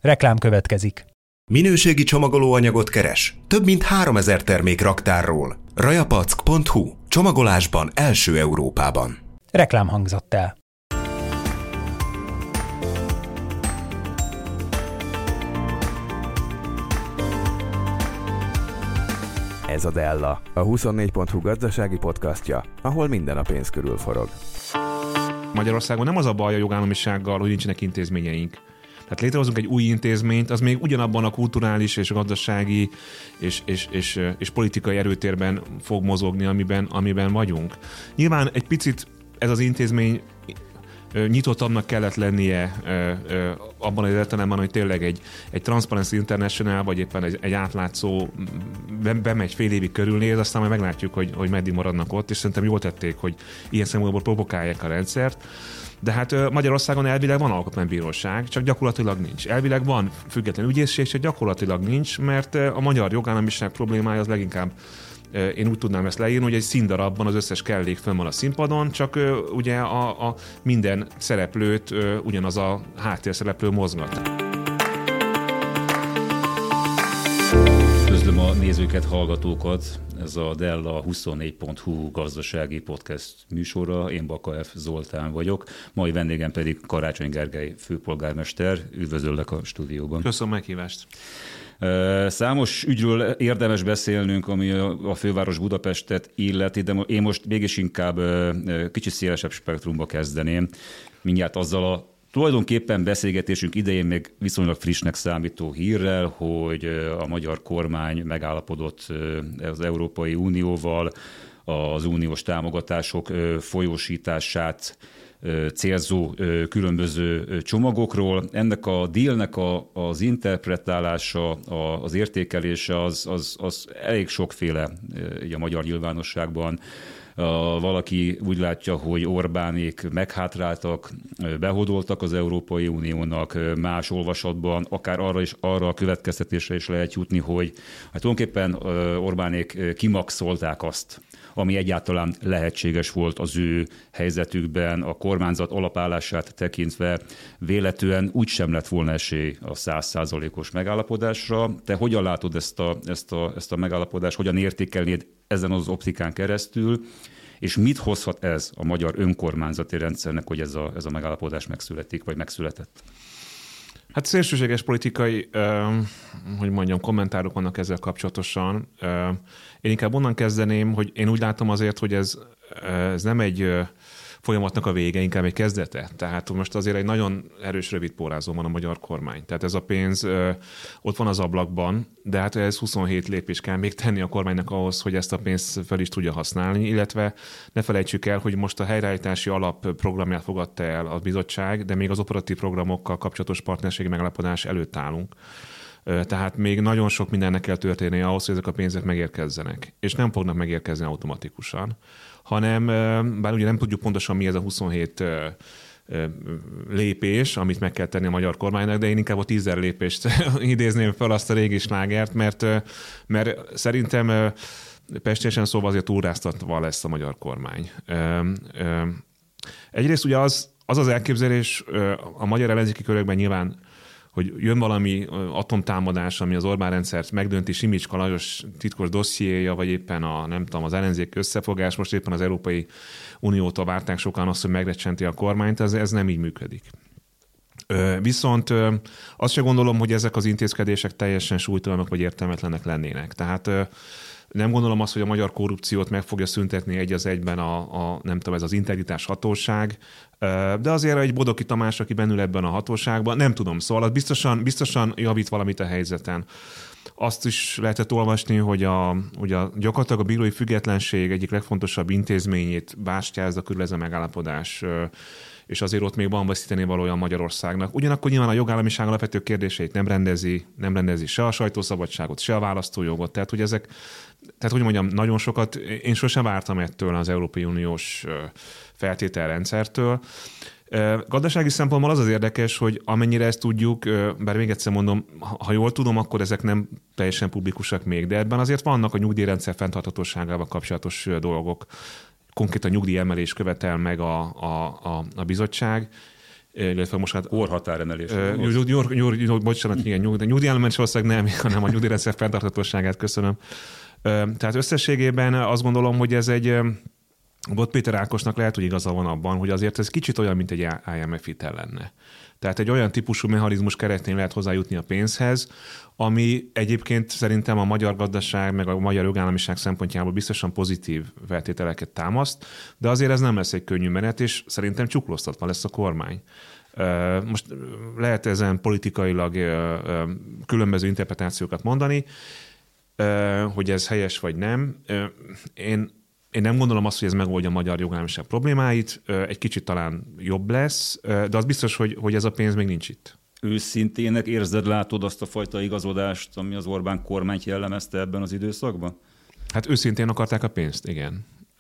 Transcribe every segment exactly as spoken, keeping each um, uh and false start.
Reklám következik. Minőségi csomagolóanyagot keres? Több mint háromezer termék raktárról. rajapack pont hu. Csomagolásban első Európában. Reklám hangzott el. Ez a Della, a huszonnégy pont hu gazdasági podcastja, ahol minden a pénz körül forog. Magyarországon nem az a baj a jogállamisággal, hogy nincsenek intézményeink. Tehát létrehozunk egy új intézményt, az még ugyanabban a kulturális és gazdasági és, és, és, és politikai erőtérben fog mozogni, amiben, amiben vagyunk. Nyilván egy picit ez az intézmény nyitottabbnak kellett lennie abban az értelemben, hogy tényleg egy, egy Transparency International, vagy éppen egy, egy átlátszó bemegy fél évig körülnéz, aztán majd meglátjuk, hogy, hogy meddig maradnak ott, és szerintem jól tették, hogy ilyen szempontból provokálják a rendszert. De hát Magyarországon elvileg van alkotmánybíróság, csak gyakorlatilag nincs. Elvileg van független ügyészség, csak gyakorlatilag nincs, mert a magyar jogállamiság problémája az leginkább, én úgy tudnám ezt leírni, hogy egy színdarabban az összes kellék fönn van a színpadon, csak ugye a, a minden szereplőt ugyanaz a háttérszereplő mozgat. Üdvözlöm a nézőket, hallgatókat! Ez a Della huszonnégy pont hu gazdasági podcast műsora. Én Baka F. Zoltán vagyok, mai vendégem pedig Karácsony Gergely főpolgármester. Üdvözöllek a stúdióban. Köszönöm a meghívást! Számos ügyről érdemes beszélnünk, ami a főváros Budapestet illeti, de én most mégis inkább kicsit szélesebb spektrumba kezdeném. Mindjárt azzal a tulajdonképpen beszélgetésünk idején még viszonylag frissnek számító hírrel, hogy a magyar kormány megállapodott az Európai Unióval az uniós támogatások folyósítását célzó különböző csomagokról. Ennek a dealnek a, az interpretálása, a, az értékelése az, az, az elég sokféle a magyar nyilvánosságban. Valaki úgy látja, hogy Orbánék meghátráltak, behódoltak az Európai Uniónak, más olvasatban akár arra is, arra a következtetésre is lehet jutni, hogy hát tulajdonképpen Orbánék kimaxolták azt, ami egyáltalán lehetséges volt az ő helyzetükben, a kormányzat alapállását tekintve véletlenül úgysem lett volna esély a száz százalékos megállapodásra. Te hogyan látod ezt a, ezt, a, ezt a megállapodást, hogyan értékelnéd ezen az optikán keresztül, és mit hozhat ez a magyar önkormányzati rendszernek, hogy ez a, ez a megállapodás megszületik, vagy megszületett? Hát szélsőséges politikai, hogy mondjam, kommentárok vannak ezzel kapcsolatosan. Én inkább onnan kezdeném, hogy én úgy látom azért, hogy ez, ez nem egy folyamatnak a vége, inkább egy kezdete. Tehát most azért egy nagyon erős rövid pórázó van a magyar kormány. Tehát ez a pénz ott van az ablakban, de hát ez huszonhét lépés kell még tenni a kormánynak ahhoz, hogy ezt a pénzt fel is tudja használni, illetve ne felejtsük el, hogy most a helyreállítási alap programját fogadta el a bizottság, de még az operatív programokkal kapcsolatos partnerségi megállapodás előtt állunk. Tehát még nagyon sok mindennek kell történni ahhoz, hogy ezek a pénzek megérkezzenek. És nem fognak megérkezni automatikusan, hanem, bár ugye nem tudjuk pontosan mi ez a huszonhét lépés, amit meg kell tenni a magyar kormánynak, de én inkább a tízezer lépést idézném fel, azt a régi slágert, mert, mert szerintem pestésen szóval azért túlráztatva lesz a magyar kormány. Egyrészt ugye az az, az elképzelés a magyar ellenzéki körökben nyilván, hogy jön valami atomtámadás, ami az Orbán rendszert megdönti, Simicska Lajos titkos dossziéja, vagy éppen a, nem tudom, az ellenzék összefogás, most éppen az Európai Uniótól várták sokan azt, hogy megrecsenti a kormányt, ez, ez nem így működik. Viszont azt sem gondolom, hogy ezek az intézkedések teljesen súlytalanok vagy értelmetlenek lennének. Tehát nem gondolom azt, hogy a magyar korrupciót meg fogja szüntetni egy az egyben a, a nem tudom, ez az integritás hatóság, de azért egy Bodoki Tamás, aki bennül ebben a hatóságban, nem tudom, szóval az biztosan, biztosan javít valamit a helyzeten. Azt is lehetett olvasni, hogy, a, hogy a, gyakorlatilag a bírói függetlenség egyik legfontosabb intézményét bástyázza körül ez a megállapodás, és azért ott még van veszíteni valója Magyarországnak. Ugyanakkor nyilván a jogállamiság alapvető kérdéseit nem rendezi, nem rendezi se a sajtószabadságot, se a választójogot. Tehát, hogy ezek, tehát, hogy mondjam, nagyon sokat, én sosem vártam ettől az Európai Uniós feltételrendszertől. Gazdasági szempontból az az érdekes, hogy amennyire ezt tudjuk, bár még egyszer mondom, ha jól tudom, akkor ezek nem teljesen publikusak még, de ebben azért vannak a nyugdíjrendszer fenntarthatóságával kapcsolatos dolgok. Konkrétan nyugdíjemelés követel meg a, a, a, a bizottság, illetve most hát... Korhatáremelés. Bocsánat, igen, nyugdíjállomány ország nem, hanem a nyugdíjrendszer fenntarthatóságát köszönöm. Tehát összességében azt gondolom, hogy ez egy... Bot Péter Ákosnak lehet, hogy igaza van abban, hogy azért ez kicsit olyan, mint egy I M F hitel lenne. Tehát egy olyan típusú mechanizmus keretén lehet hozzájutni a pénzhez, ami egyébként szerintem a magyar gazdaság meg a magyar jogállamiság szempontjából biztosan pozitív feltételeket támaszt, de azért ez nem lesz egy könnyű menet, és szerintem csuklóztatva lesz a kormány. Most lehet ezen politikailag különböző interpretációkat mondani, hogy ez helyes vagy nem. Én Én nem gondolom azt, hogy ez megoldja a magyar jogállamiság problémáit, egy kicsit talán jobb lesz, de az biztos, hogy, hogy ez a pénz még nincs itt. Őszintének érzed, látod azt a fajta igazodást, ami az Orbán kormányt jellemezte ebben az időszakban? Hát őszintén akarták a pénzt, igen.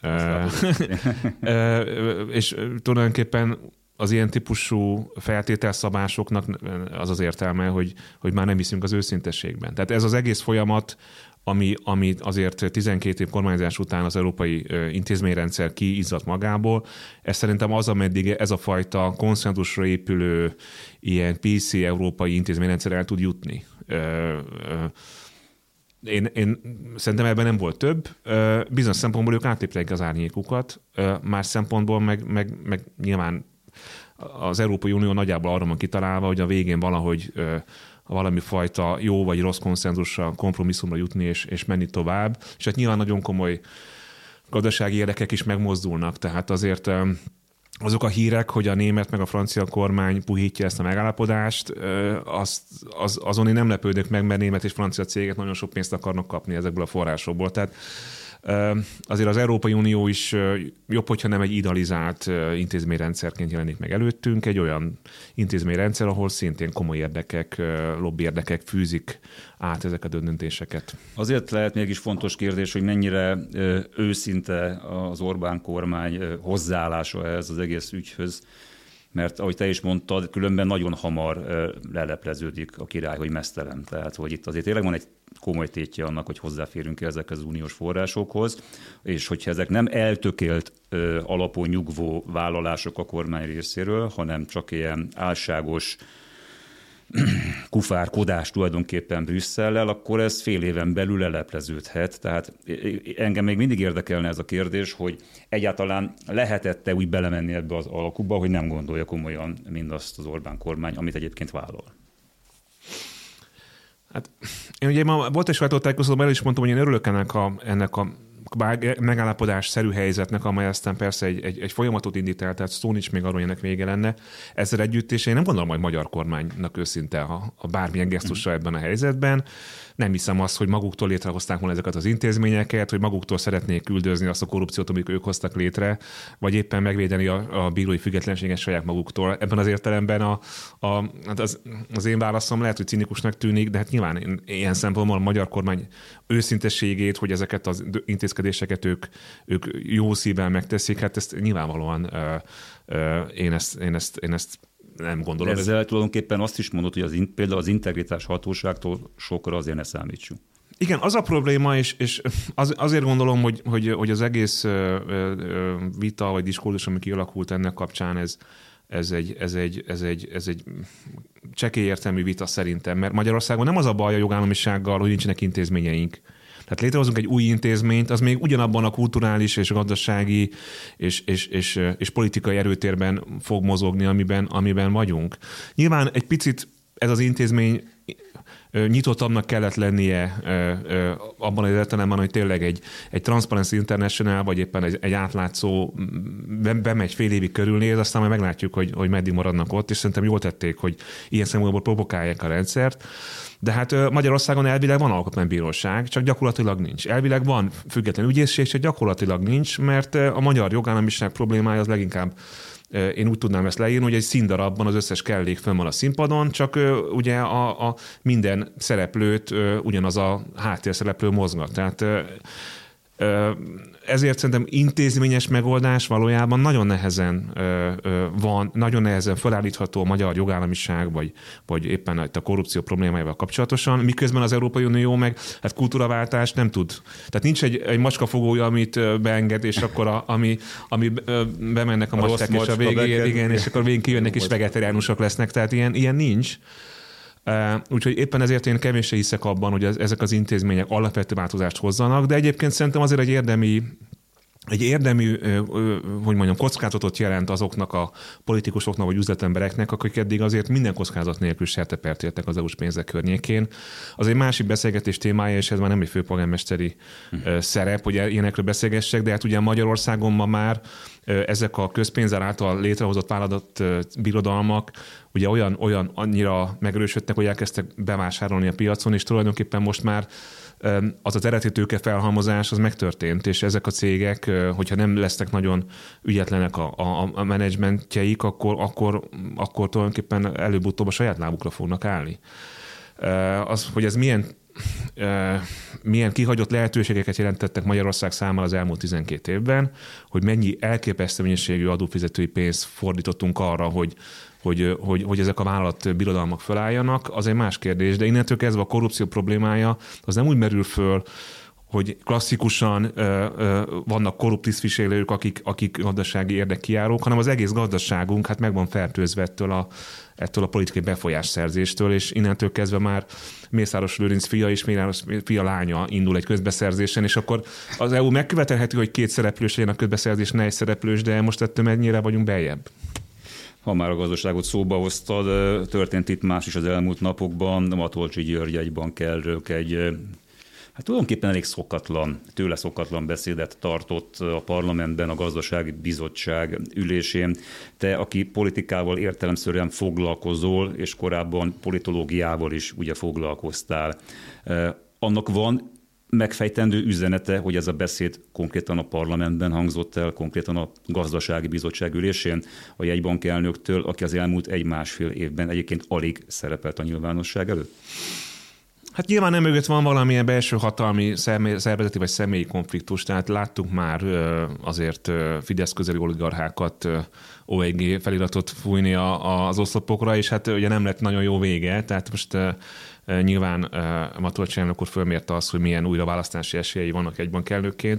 És tulajdonképpen az ilyen típusú feltételszabásoknak az az értelme, hogy, hogy már nem hiszünk az őszintességben. Tehát ez az egész folyamat, ami, ami azért tizenkét év kormányzás után az európai intézményrendszer kiizzadt magából, ez szerintem az, ameddig ez a fajta konszenzusra épülő ilyen pé cé európai intézményrendszer el tud jutni. Én, én szerintem ebben nem volt több. Bizonyos szempontból ők átlépték az árnyékukat, más szempontból meg, meg, meg nyilván az Európai Unió nagyjából arra van kitalálva, hogy a végén valahogy valami fajta jó vagy rossz konszenzusra, kompromisszumra jutni és, és menni tovább. És hát nyilván nagyon komoly gazdasági érdekek is megmozdulnak, tehát azért azok a hírek, hogy a német meg a francia kormány puhítja ezt a megállapodást, az, az, azon én nem lepődök meg, mert német és francia cégek nagyon sok pénzt akarnak kapni ezekből a forrásokból. Tehát azért az Európai Unió is jobb, hogyha nem egy idealizált intézményrendszerként jelenik meg előttünk, egy olyan intézményrendszer, ahol szintén komoly érdekek, lobby érdekek fűzik át ezeket a döntéseket. Azért lehet mégis fontos kérdés, hogy mennyire őszinte az Orbán kormány hozzáállása ehhez az egész ügyhöz, mert ahogy te is mondtad, különben nagyon hamar lelepleződik a király, hogy meztelen. Tehát, hogy itt azért tényleg van egy komoly tétje annak, hogy hozzáférünk ezekhez az uniós forrásokhoz, és hogyha ezek nem eltökélt alapon nyugvó vállalások a kormány részéről, hanem csak ilyen álságos kufárkodás tulajdonképpen Brüsszellel, akkor ez fél éven belül lelepleződhet. Tehát engem még mindig érdekelne ez a kérdés, hogy egyáltalán lehetett-e úgy belemenni ebbe az alkuba, hogy nem gondolja komolyan mindazt az Orbán kormány, amit egyébként vállal. Hát én ugye ma volt egy sajtótájékoztatóban, el is mondtam, hogy én örülök ennek a, ennek a megállapodás-szerű helyzetnek, amely aztán persze egy, egy, egy folyamatot indít el, tehát szó nincs még arról, hogy ennek vége lenne. Ezzel együtt, és én nem gondolom, hogy magyar kormánynak őszinte a, a bármilyen gesztusa ebben a helyzetben. Nem hiszem azt, hogy maguktól létrehozták volna ezeket az intézményeket, hogy maguktól szeretnék üldözni azt a korrupciót, amit ők hoztak létre, vagy éppen megvédeni a, a bírói függetlenséget saját maguktól. Ebben az értelemben a, a, az, az én válaszom lehet, hogy cinikusnak tűnik, de hát nyilván én, ilyen szempontból a magyar kormány őszintességét, hogy ezeket az intézkedéseket ők, ők jó szívvel megteszik, hát ezt nyilvánvalóan ö, ö, én, ezt, én, ezt, én ezt nem gondolom. De ezzel tulajdonképpen azt is mondod, hogy az, például az integritás hatóságtól sokra azért ne számítsunk. Igen, az a probléma, és, és az, azért gondolom, hogy, hogy, hogy az egész ö, ö, vita vagy diskurzus, ami kialakult ennek kapcsán, ez, ez egy, ez egy, ez egy, ez egy csekély értelmű vita szerintem, mert Magyarországon nem az a baj a jogállamisággal, hogy nincsenek intézményeink. Tehát létrehozunk egy új intézményt, az még ugyanabban a kulturális és gazdasági és, és, és, és politikai erőtérben fog mozogni, amiben, amiben vagyunk. Nyilván egy picit ez az intézmény nyitottabbnak kellett lennie abban az értelemben, hogy tényleg egy, egy Transparency International, vagy éppen egy, egy átlátszó bemegy fél évig körülnéz, aztán majd meglátjuk, hogy, hogy meddig maradnak ott, és szerintem jól tették, hogy ilyen szempontból provokálják a rendszert. De hát Magyarországon elvileg van alkotmánybíróság, csak gyakorlatilag nincs. Elvileg van független ügyészség, csak gyakorlatilag nincs, mert a magyar jogállamiság problémája az leginkább, én úgy tudnám ezt leírni, hogy egy színdarabban az összes kellék fönn van a színpadon, csak ugye a, a minden szereplőt ugyanaz a háttérszereplő mozgat. Tehát Ezért szerintem intézményes megoldás valójában nagyon nehezen van, nagyon nehezen felállítható a magyar jogállamiság, vagy, vagy éppen a korrupció problémájával kapcsolatosan, miközben az Európai Unió meg hát kultúraváltást nem tud. Tehát nincs egy, egy macskafogója, amit beenged, és akkor a, ami, ami bemennek a, a macskák, és a végén, igen, és akkor végén kijönnek, és vegetariánusok lesznek. Tehát ilyen, ilyen nincs. Uh, úgyhogy éppen ezért én kevéssé hiszek abban, hogy ez, ezek az intézmények alapvető változást hozzanak, de egyébként szerintem azért egy érdemi, egy érdemi, uh, uh, hogy mondjam, kockázatot jelent azoknak a politikusoknak vagy üzletembereknek, akik eddig azért minden kockázat nélkül sertepert értek az é u-s pénzek környékén. Az egy másik beszélgetés témája, és ez már nem egy főpolgármesteri uh, szerep, hogy ilyenekről beszélgessek, de hát ugye Magyarországon ma már ezek a közpénzzel által létrehozott vállalat birodalmak ugye olyan, olyan annyira megerősödtek, hogy elkezdtek bevásárolni a piacon, és tulajdonképpen most már az az eredeti tőke felhalmozás az megtörtént, és ezek a cégek, hogyha nem lesznek nagyon ügyetlenek a, a, a menedzsmentjeik, akkor, akkor, akkor tulajdonképpen előbb-utóbb a saját lábukra fognak állni. Az, hogy ez milyen milyen kihagyott lehetőségeket jelentettek Magyarország számára az elmúlt tizenkét évben, hogy mennyi elképesztő mennyiségű adófizetői pénzt fordítottunk arra, hogy, hogy, hogy, hogy ezek a vállalat birodalmak felálljanak, az egy más kérdés, de innentől kezdve a korrupció problémája az nem úgy merül föl, hogy klasszikusan ö, ö, vannak korrupt tisztviselők, akik, akik gazdasági érdekkijárók, hanem az egész gazdaságunk hát meg van fertőzve ettől a, ettől a politikai befolyásszerzéstől, és innentől kezdve már Mészáros Lőrinc fia és Mészáros fia lánya indul egy közbeszerzésen, és akkor az é u megkövetelheti, hogy két szereplős legyen a közbeszerzés, ne egy szereplős, de most ettől mennyire vagyunk beljebb? Ha már a gazdaságot szóba hoztad, történt itt más is az elmúlt napokban. Matolcsy György egy bankelnök egy hát tulajdonképpen elég szokatlan, tőle szokatlan beszédet tartott a parlamentben, a gazdasági bizottság ülésén. Te, aki politikával értelemszerűen foglalkozol, és korábban politológiával is ugye foglalkoztál, annak van megfejtendő üzenete, hogy ez a beszéd konkrétan a parlamentben hangzott el, konkrétan a gazdasági bizottság ülésén a jegybankelnöktől, aki az elmúlt egy-másfél évben egyébként alig szerepelt a nyilvánosság előtt? Hát nyilván nem mögött van valamilyen belső hatalmi szervezeti vagy személyi konfliktus, tehát láttuk már azért Fidesz közeli oligarchákat o egy gé feliratot fújni az oszlopokra, és hát ugye nem lett nagyon jó vége, tehát most nyilván Matolcsy elnök úr fölmérte azt, hogy milyen újraválasztási esélyei vannak egybankelnökként.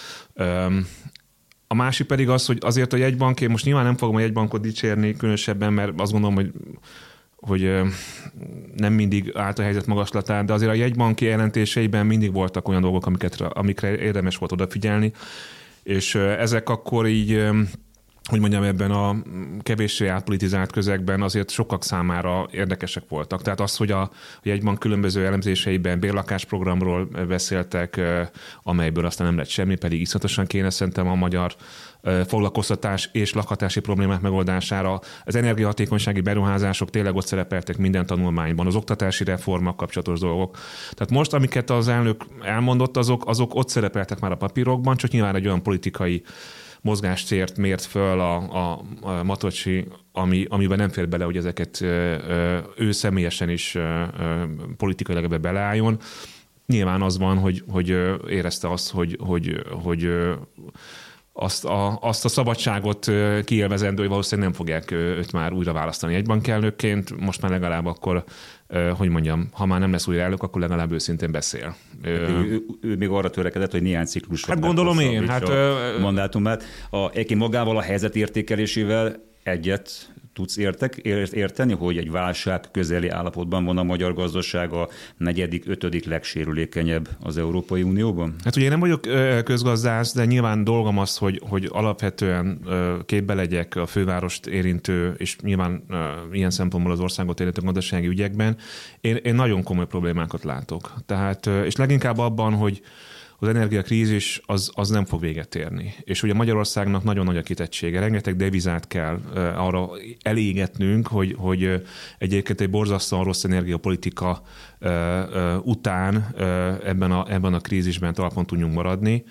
A másik pedig az, hogy azért a jegybank, én most nyilván nem fogom a jegybankot dicsérni különösebben, mert azt gondolom, hogy hogy nem mindig állt a helyzet magaslatán, de azért a jegybanki jelentéseiben mindig voltak olyan dolgok, amiket, amikre érdemes volt odafigyelni, és ezek akkor így, hogy mondjam, ebben a kevéssé átpolitizált közegben azért sokak számára érdekesek voltak. Tehát az, hogy a jegybank különböző elemzéseiben bérlakásprogramról beszéltek, amelyből aztán nem lett semmi, pedig iszonyatosan kéne szerintem a magyar foglalkoztatás és lakhatási problémák megoldására. Az energiahatékonysági beruházások tényleg ott szerepeltek minden tanulmányban, az oktatási reformmal kapcsolatos dolgok. Tehát most, amiket az elnök elmondott, azok, azok ott szerepeltek már a papírokban, csak nyilván egy olyan politikai mozgástért mért föl a, a, a Matolcsy, ami, amiben nem fér bele, hogy ezeket ő személyesen is politikailag ebbe beleálljon. Nyilván az van, hogy, hogy érezte azt, hogy, hogy, hogy azt a, azt a szabadságot kiélvezendő, hogy valószínűleg nem fogják őt már újra választani egybankelnökként. Most már legalább akkor, hogy mondjam, ha már nem lesz újra elnök, akkor legalább őszintén beszél. Ő, ő, ő még arra törekedett, hogy néhány ciklus. Hát gondolom én. Hát, a mandátumát. A, egyébként magával a helyzet értékelésével egyet tudsz értek, érteni, hogy egy válság közeli állapotban van a magyar gazdaság, a negyedik, ötödik legsérülékenyebb az Európai Unióban? Hát ugye én nem vagyok közgazdász, de nyilván dolgom az, hogy, hogy alapvetően képbe legyek a fővárost érintő, és nyilván ilyen szempontból az országot érintő gazdasági ügyekben. Én, én nagyon komoly problémákat látok. Tehát, és leginkább abban, hogy az energiakrízis az, az nem fog véget érni. És ugye Magyarországnak nagyon nagy a kitettsége, rengeteg devizát kell uh, arra elégetnünk, hogy, hogy uh, egyébként egy borzasztóan rossz energiapolitika uh, uh, után uh, ebben, a, ebben a krízisben talpon tudjunk maradni.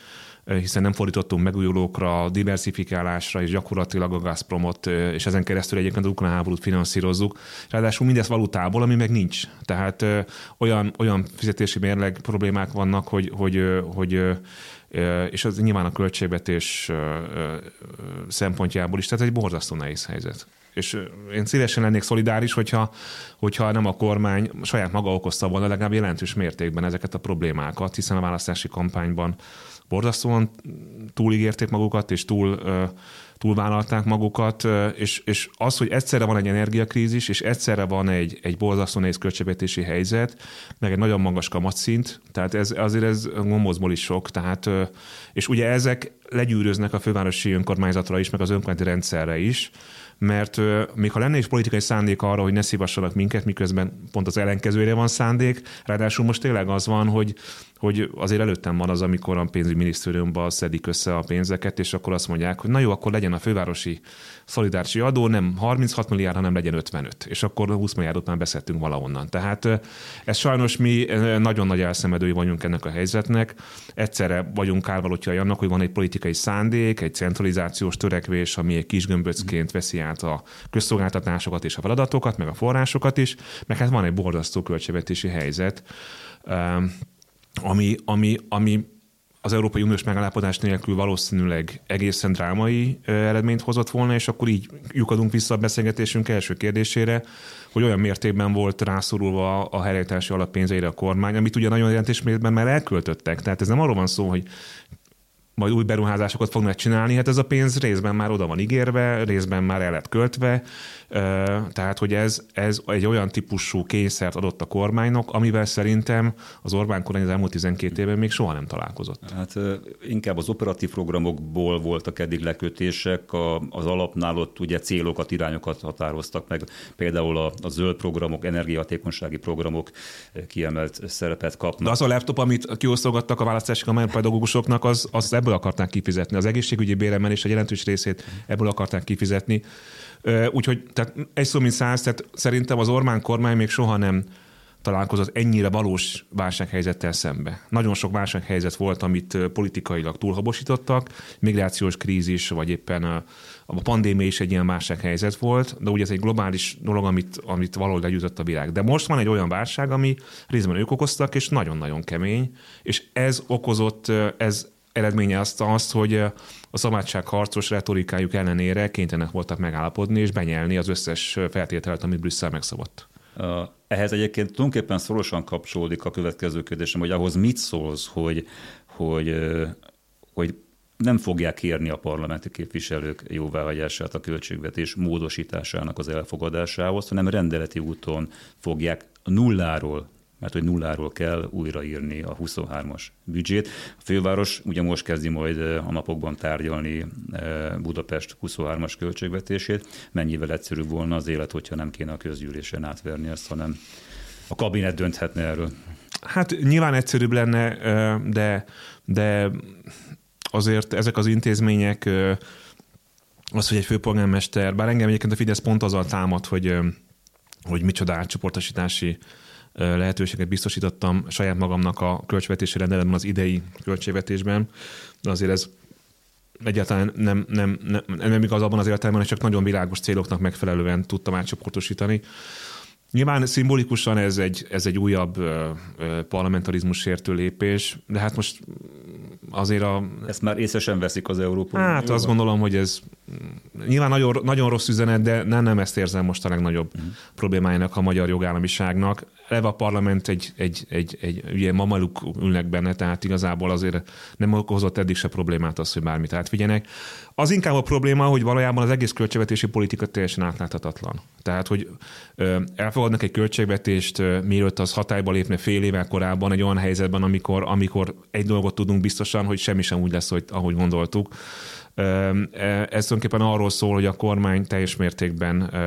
hiszen nem fordítottunk megújulókra, diversifikálásra, és gyakorlatilag a Gazpromot, és ezen keresztül egyébként az ukrán háborút finanszírozzuk. Ráadásul mindez valutából, ami meg nincs. Tehát olyan, olyan fizetési mérleg problémák vannak, hogy, hogy, hogy és az nyilván a költségvetés szempontjából is, tehát egy borzasztó nehéz helyzet. És én szívesen lennék szolidáris, hogyha, hogyha nem a kormány saját maga okozta volna legalább jelentős mértékben ezeket a problémákat, hiszen a választási kampányban borzasztóan túligérték magukat, és túl, túlvállalták magukat, és, és az, hogy egyszerre van egy energiakrízis, és egyszerre van egy, egy borzasztó nehéz költségvetési helyzet, meg egy nagyon magas kamatszint, tehát ez, azért ez gombócból is sok, tehát, és ugye ezek legyűröznek a fővárosi önkormányzatra is, meg az önkormányzati rendszerre is, mert uh, még ha lenne is politikai szándék arra, hogy ne szívassanak minket, miközben pont az ellenkezőjére van szándék, ráadásul most tényleg az van, hogy, hogy azért előttem van az, amikor a pénzügyminisztériumban szedik össze a pénzeket, és akkor azt mondják, hogy na jó, akkor legyen a fővárosi szolidaritási adó nem harminchat milliárd, hanem legyen ötvenöt, és akkor húsz milliárdot már beszedtünk valahonnan. Tehát uh, ez sajnos mi nagyon nagy elszenvedői vagyunk ennek a helyzetnek. Egyszerre vagyunk árvalótjai annak, hogy van egy politikai szándék, egy centralizációs törekvés, ami egy kis gömböcként veszi át a közszolgáltatásokat és a feladatokat, meg a forrásokat is, meg hát van egy borzasztó költségvetési helyzet, ami, ami, ami az Európai Uniós megállapodás nélkül valószínűleg egészen drámai eredményt hozott volna, és akkor így lyukadunk vissza a beszélgetésünk első kérdésére, hogy olyan mértékben volt rászorulva a helyreállítási alap pénzeire a kormány, amit ugye nagyon jelentős mértékben már elköltöttek. Tehát ez nem arról van szó, hogy majd új beruházásokat fognak csinálni, hát ez a pénz részben már oda van ígérve, részben már el lett költve, tehát hogy ez, ez egy olyan típusú kényszert adott a kormánynak, amivel szerintem az Orbán kormány az elmúlt tizenkét évben még soha nem találkozott. Hát inkább az operatív programokból voltak eddig lekötések, a, az alapnál ott ugye célokat, irányokat határoztak meg, például a, a zöld programok, energiahatékonysági programok kiemelt szerepet kapnak. De az a laptop, amit kiosztogattak a választási kampánypedagógusoknak, az, az ebből akarták kifizetni. Az egészségügyi béremelés egy jelentős részét ebből akarták kifizetni. Úgyhogy tehát egy szó mint száz, tehát szerintem az Orbán kormány még soha nem találkozott ennyire valós válsághelyzettel szembe. Nagyon sok válsághelyzet volt, amit politikailag túlhabosítottak, migrációs krízis, vagy éppen a, a pandémia is egy ilyen válsághelyzet volt, de ugye ez egy globális dolog, amit, amit valahogy legyűjtött a világ. De most van egy olyan válság, ami részben ők okoztak, és nagyon-nagyon kemény, és ez okozott, ez eredménye azt, azt, hogy a szabadságharcos retorikájuk ellenére kénytelenek voltak megállapodni és benyelni az összes feltételt, amit Brüsszel megszabott. Ehhez egyébként tulajdonképpen szorosan kapcsolódik a következő kérdésem, hogy ahhoz mit szólsz, hogy, hogy, hogy nem fogják kérni a parlamenti képviselők jóváhagyását a költségvetés módosításának az elfogadásához, hanem rendeleti úton fogják nulláról, mert hogy nulláról kell újraírni a huszonhármas büdzsét. A főváros ugye most kezdi majd a napokban tárgyalni Budapest huszonhármas költségvetését. Mennyivel egyszerűbb volna az élet, hogyha nem kéne a közgyűlésen átverni ezt, hanem a kabinet dönthetne erről? Hát nyilván egyszerűbb lenne, de, de azért ezek az intézmények, az, hogy egy főpolgármester, bár engem egyébként a Fidesz pont azzal támad, hogy, hogy micsoda átcsoportosítási lehetőséget biztosítottam saját magamnak a költségvetési rendeletben, az idei költségvetésben, de azért ez egyáltalán nem, nem, nem, nem igaz abban az értelemben, hogy csak nagyon világos céloknak megfelelően tudtam átcsoportosítani. Nyilván szimbolikusan ez egy, ez egy újabb parlamentarizmus sértő lépés, de hát most azért a... Ezt már észre sem veszik az Európai Hát Unióban. azt gondolom, hogy ez nyilván nagyon, nagyon rossz üzenet, de nem, nem ezt érzem most a legnagyobb uh-huh. problémájának a magyar jogállamiságnak. Eleve a parlament egy, egy, egy, egy ugye mamaluk ülnek benne, tehát igazából azért nem okozott eddig se problémát az, hogy bármit átvigyenek. Az inkább a probléma, hogy valójában az egész költségvetési politika teljesen átláthatatlan. Tehát, hogy elfogadnak egy költségvetést, mielőtt az hatályba lépne fél évvel korábban egy olyan helyzetben, amikor, amikor egy dolgot tudunk biztosan, hogy semmi sem úgy lesz, hogy, ahogy gondoltuk. Ez tulajdonképpen arról szól, hogy a kormány teljes mértékben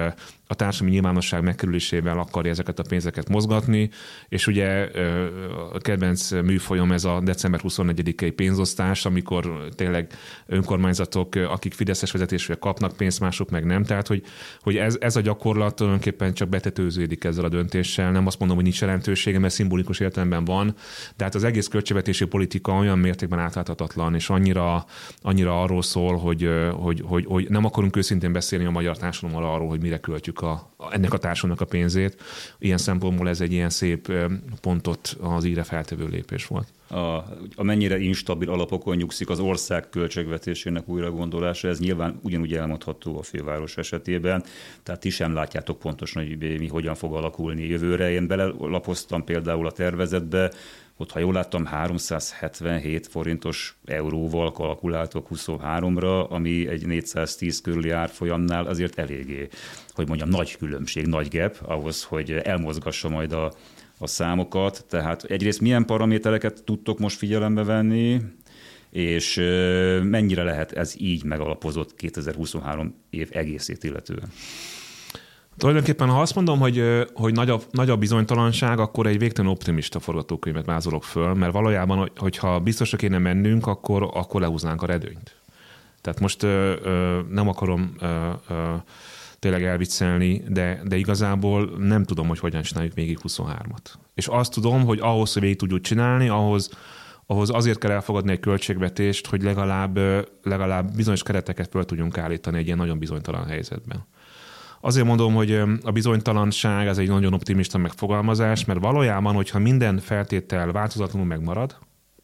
a társadalmi nyilvánosság megkerülésével akarja ezeket a pénzeket mozgatni, és ugye a kedvenc műfajom ez a december huszonnegyedikei pénzosztás, amikor tényleg önkormányzatok, akik fideszes vezetésűek kapnak pénzt, mások meg nem. Tehát, hogy, hogy ez, ez a gyakorlat tulajdonképpen csak betetőződik ezzel a döntéssel. Nem azt mondom, hogy nincs jelentősége, mert szimbolikus értelemben van, de hát az egész költségvetési politika olyan mértékben átláthatatlan, és annyira, annyira arról szól, hogy, hogy, hogy, hogy nem akarunk őszintén beszélni a magyar társadalommal arról, hogy mire költjük A, ennek a társadalomnak a pénzét. Ilyen szempontból ez egy ilyen szép pontot az íre feltevő lépés volt. A, amennyire instabil alapokon nyugszik az ország költségvetésének újragondolása, ez nyilván ugyanúgy elmondható a főváros esetében, tehát ti sem látjátok pontosan, hogy mi hogyan fog alakulni jövőre. Én belelapoztam például a tervezetbe, ott, ha jól láttam, háromszázhetvenhét forintos euróval kalkuláltok huszonháromra, ami egy négyszáztíz körüli árfolyamnál azért eléggé, hogy mondjam, nagy különbség, nagy gap ahhoz, hogy elmozgassa majd a, a számokat. Tehát egyrészt milyen paramétereket tudtok most figyelembe venni, és mennyire lehet ez így megalapozott kétezer-huszonhárom év egészét illetően? Tulajdonképpen, ha azt mondom, hogy, hogy nagyobb, nagyobb bizonytalanság, akkor egy végtelen optimista forgatókönyvet vázolok föl, mert valójában, hogyha biztosra kéne mennünk, akkor, akkor lehúznánk a redőnyt. Tehát most ö, ö, nem akarom ö, ö, tényleg elviccelni, de, de igazából nem tudom, hogy hogyan csináljuk végig huszonhármat. És azt tudom, hogy ahhoz, hogy végig tudjuk csinálni, ahhoz, ahhoz azért kell elfogadni egy költségvetést, hogy legalább, legalább bizonyos kereteket föl tudjunk állítani egy ilyen nagyon bizonytalan helyzetben. Azért mondom, hogy a bizonytalanság ez egy nagyon optimista megfogalmazás, mert valójában, hogyha minden feltétel változatlanul megmarad,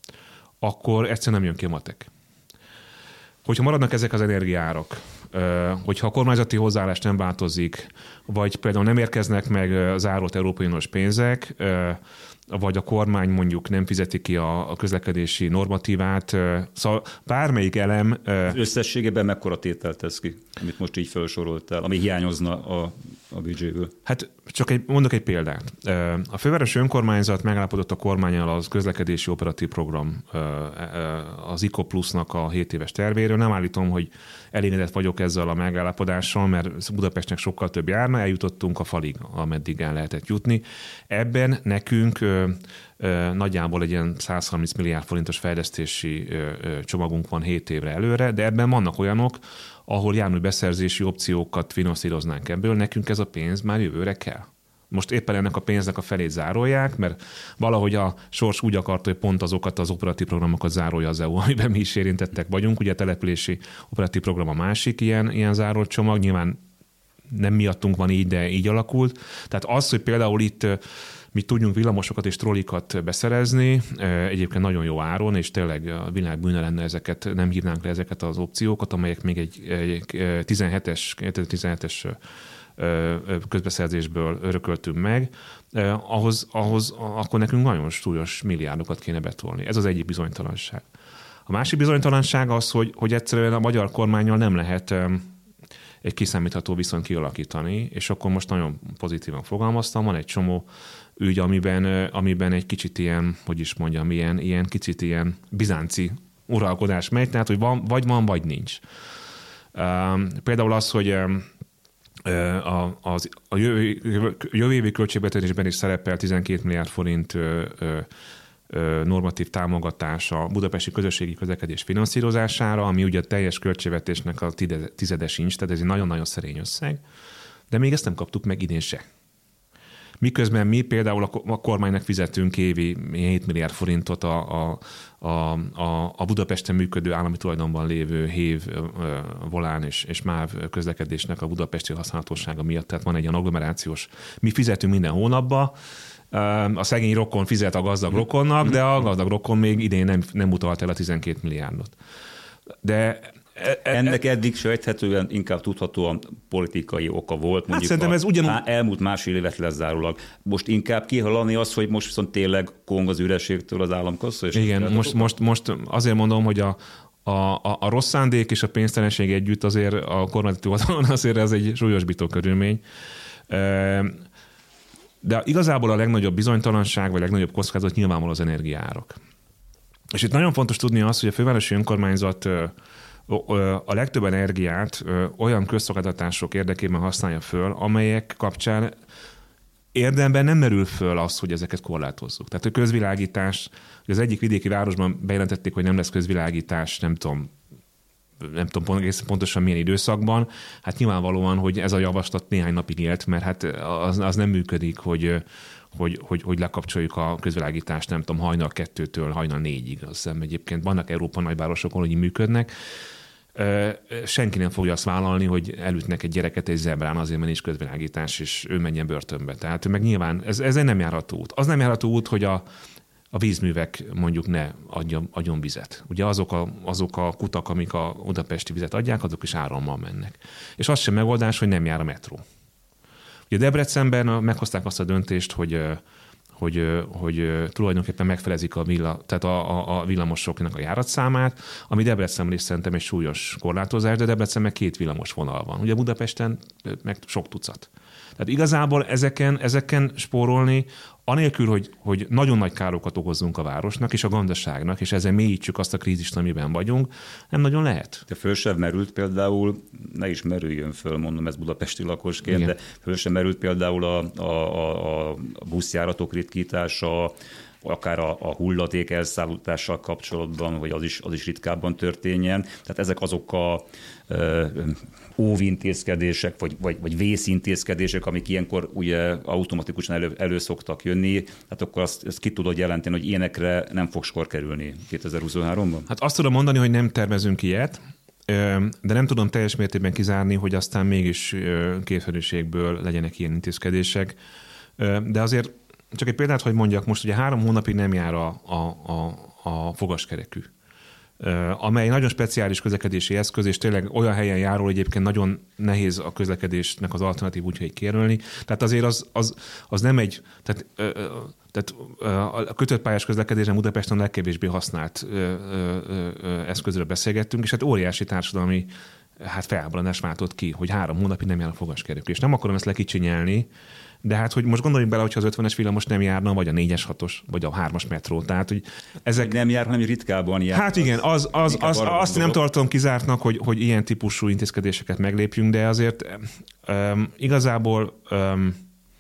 akkor egyszerűen nem jön ki a matek. Hogyha maradnak ezek az energiaárak, hogyha a kormányzati hozzáállás nem változik, vagy például nem érkeznek meg zárolt Európai Uniós pénzek, vagy a kormány mondjuk nem fizeti ki a, a közlekedési normatívát. Szóval bármelyik elem... Összességében mekkora tételt tesz ki, amit most így felsoroltál, ami hiányozna a, a büdzséből? Hát csak egy, mondok egy példát. A fővárosi önkormányzat megállapodott a kormánnyal az közlekedési operatív program, az i ká o Plusznak a hét éves tervéről. Nem állítom, hogy elégedett vagyok ezzel a megállapodással, mert Budapestnek sokkal több járna, eljutottunk a falig, ameddig el lehetett jutni. Ebben nekünk ö, ö, nagyjából egy ilyen száz harminc milliárd forintos fejlesztési ö, ö, csomagunk van hét évre előre, de ebben vannak olyanok, ahol járműbeszerzési opciókat finanszíroznánk ebből, nekünk ez a pénz már jövőre kell. Most éppen ennek a pénznek a felét zárolják, mert valahogy a sors úgy akarta, hogy pont azokat az operatív programokat zárolja az é u, amiben mi is érintettek vagyunk. Ugye a települési operatív program a másik ilyen, ilyen zárolt csomag, nyilván nem miattunk van így, de így alakult. Tehát az, hogy például itt mi tudjunk villamosokat és trollikat beszerezni, egyébként nagyon jó áron, és tényleg a világ bűne lenne ezeket, nem hívnánk le ezeket az opciókat, amelyek még egy, egy tizenhetes, kétezer-tizenhetes közbeszerzésből örököltünk meg, ahhoz, ahhoz akkor nekünk nagyon súlyos milliárdokat kéne betolni. Ez az egyik bizonytalanság. A másik bizonytalanság az, hogy, hogy egyszerűen a magyar kormánnyal nem lehet egy kiszámítható viszonyt kialakítani, és akkor most nagyon pozitívan fogalmaztam, van egy csomó ügy, amiben, amiben egy kicsit ilyen, hogy is mondjam, ilyen, ilyen kicsit ilyen bizánci uralkodás megy, tehát hogy van, vagy van, vagy nincs. Például az, hogy A, az, a jövő, jövő évi költségvetésben is szerepel tizenkét milliárd forint ö, ö, ö, normatív támogatás a budapesti közösségi közlekedés finanszírozására, ami ugye a teljes költségvetésnek a tizede sincs, tehát ez egy nagyon-nagyon szerény összeg, de még ezt nem kaptuk meg idén se. Miközben mi például a kormánynak fizetünk évi hét milliárd forintot a, a, a, a, a Budapesten működő állami tulajdonban lévő hév, volán és, és MÁV közlekedésnek a budapesti használhatósága miatt. Tehát van egy ilyen agglomerációs, mi fizetünk minden hónapban, a szegény rokon fizet a gazdag rokonnak, de a gazdag rokon még idén nem, nem utalt el a tizenkét milliárdot. De ennek eddig sejthetően inkább tudhatóan politikai oka volt. Hát szerintem ez ugyanúgy... elmúlt másfél évet lezárólag. Most inkább kihallani az, hogy most viszont tényleg kong az ürességtől az államkassa? És igen, most, most, most azért mondom, hogy a, a, a, a rossz szándék és a pénztelenség együtt azért a kormányzati oldalon azért ez egy súlyosbító körülmény. De igazából a legnagyobb bizonytalanság, vagy a legnagyobb kockázat nyilvánvalóan az energiaárak. És itt nagyon fontos tudni azt, hogy a fővárosi önkormányzat a legtöbb energiát olyan közszolgáltatások érdekében használja föl, amelyek kapcsán érdemben nem merül föl az, hogy ezeket korlátozzuk. Tehát a közvilágítás, az egyik vidéki városban bejelentették, hogy nem lesz közvilágítás, nem tudom, nem tudom egészen pontosan milyen időszakban. Hát nyilvánvalóan, hogy ez a javaslat néhány napig élt, mert hát az, az nem működik, hogy, hogy, hogy, hogy lekapcsoljuk a közvilágítást, nem tudom, hajnal kettőtől hajnal négyig. Azt hiszem egyébként vannak Európa nagyvárosokon, hogy így működnek. Senki nem fogja azt vállalni, hogy elütnek egy gyereket egy zebrán, azért mert nincs közvilágítás, és ő menjen börtönbe. Tehát meg nyilván ez, ez egy nem járható út. Az nem járható út, hogy a, a vízművek mondjuk ne adjon, adjon vizet. Ugye azok a, azok a kutak, amik a budapesti vizet adják, azok is árammal mennek. És az sem megoldás, hogy nem jár a metró. Ugye Debrecenben meghozták azt a döntést, hogy Hogy, hogy tulajdonképpen megfelezik a, villa, tehát a, a, a villamosoknak a járatszámát, ami Debrecenben is szerintem egy súlyos korlátozás, de Debrecenben két villamos vonal van. Ugye Budapesten meg sok tucat. Tehát igazából ezeken, ezeken spórolni, anélkül, hogy, hogy nagyon nagy károkat okozzunk a városnak és a gazdaságnak, és ezzel mélyítsük azt a krízist, amiben vagyunk, nem nagyon lehet. De föl sem merült például, ne is merüljön föl, mondom ez budapesti lakosként, igen. De föl sem merült például a, a, a, a buszjáratok ritkítása, akár a, a hulladék elszállítással kapcsolatban, hogy az is, az is ritkábban történjen. Tehát ezek azok a ö, óvintézkedések, vagy, vagy, vagy vészintézkedések, amik ilyenkor ugye automatikusan elő, elő szoktak jönni, hát akkor azt, azt ki tudod jelenteni, hogy ilyenekre nem fog sor kerülni kétezer-huszonháromban? Hát azt tudom mondani, hogy nem tervezünk ilyet, de nem tudom teljes mértékben kizárni, hogy aztán mégis kétfelelősségből legyenek ilyen intézkedések. De azért csak egy példát, hogy mondjak, most ugye három hónapig nem jár a, a, a, a fogaskerekű, amely nagyon speciális közlekedési eszköz, és tényleg olyan helyen járó, hogy egyébként nagyon nehéz a közlekedésnek az alternatív útjait kérülni. Tehát azért az, az, az nem egy, tehát, tehát a kötött pályás közlekedésen Budapesten a legkevésbé használt eszközről beszélgettünk, és hát óriási társadalmi hát felháborodás váltott ki, hogy három hónapig nem jár a fogaskerekű. És nem akarom ezt lekicsinyelni, de hát, hogy most gondoljunk bele, hogyha az ötvenes villamos nem járna, vagy a négyes, hatos, vagy a hármas metró. Tehát, hogy ezek... Nem jár, hanem ritkábban jár. Hát igen, az, az, az, az, azt nem tartom kizártnak, hogy, hogy ilyen típusú intézkedéseket meglépjünk, de azért um, igazából um,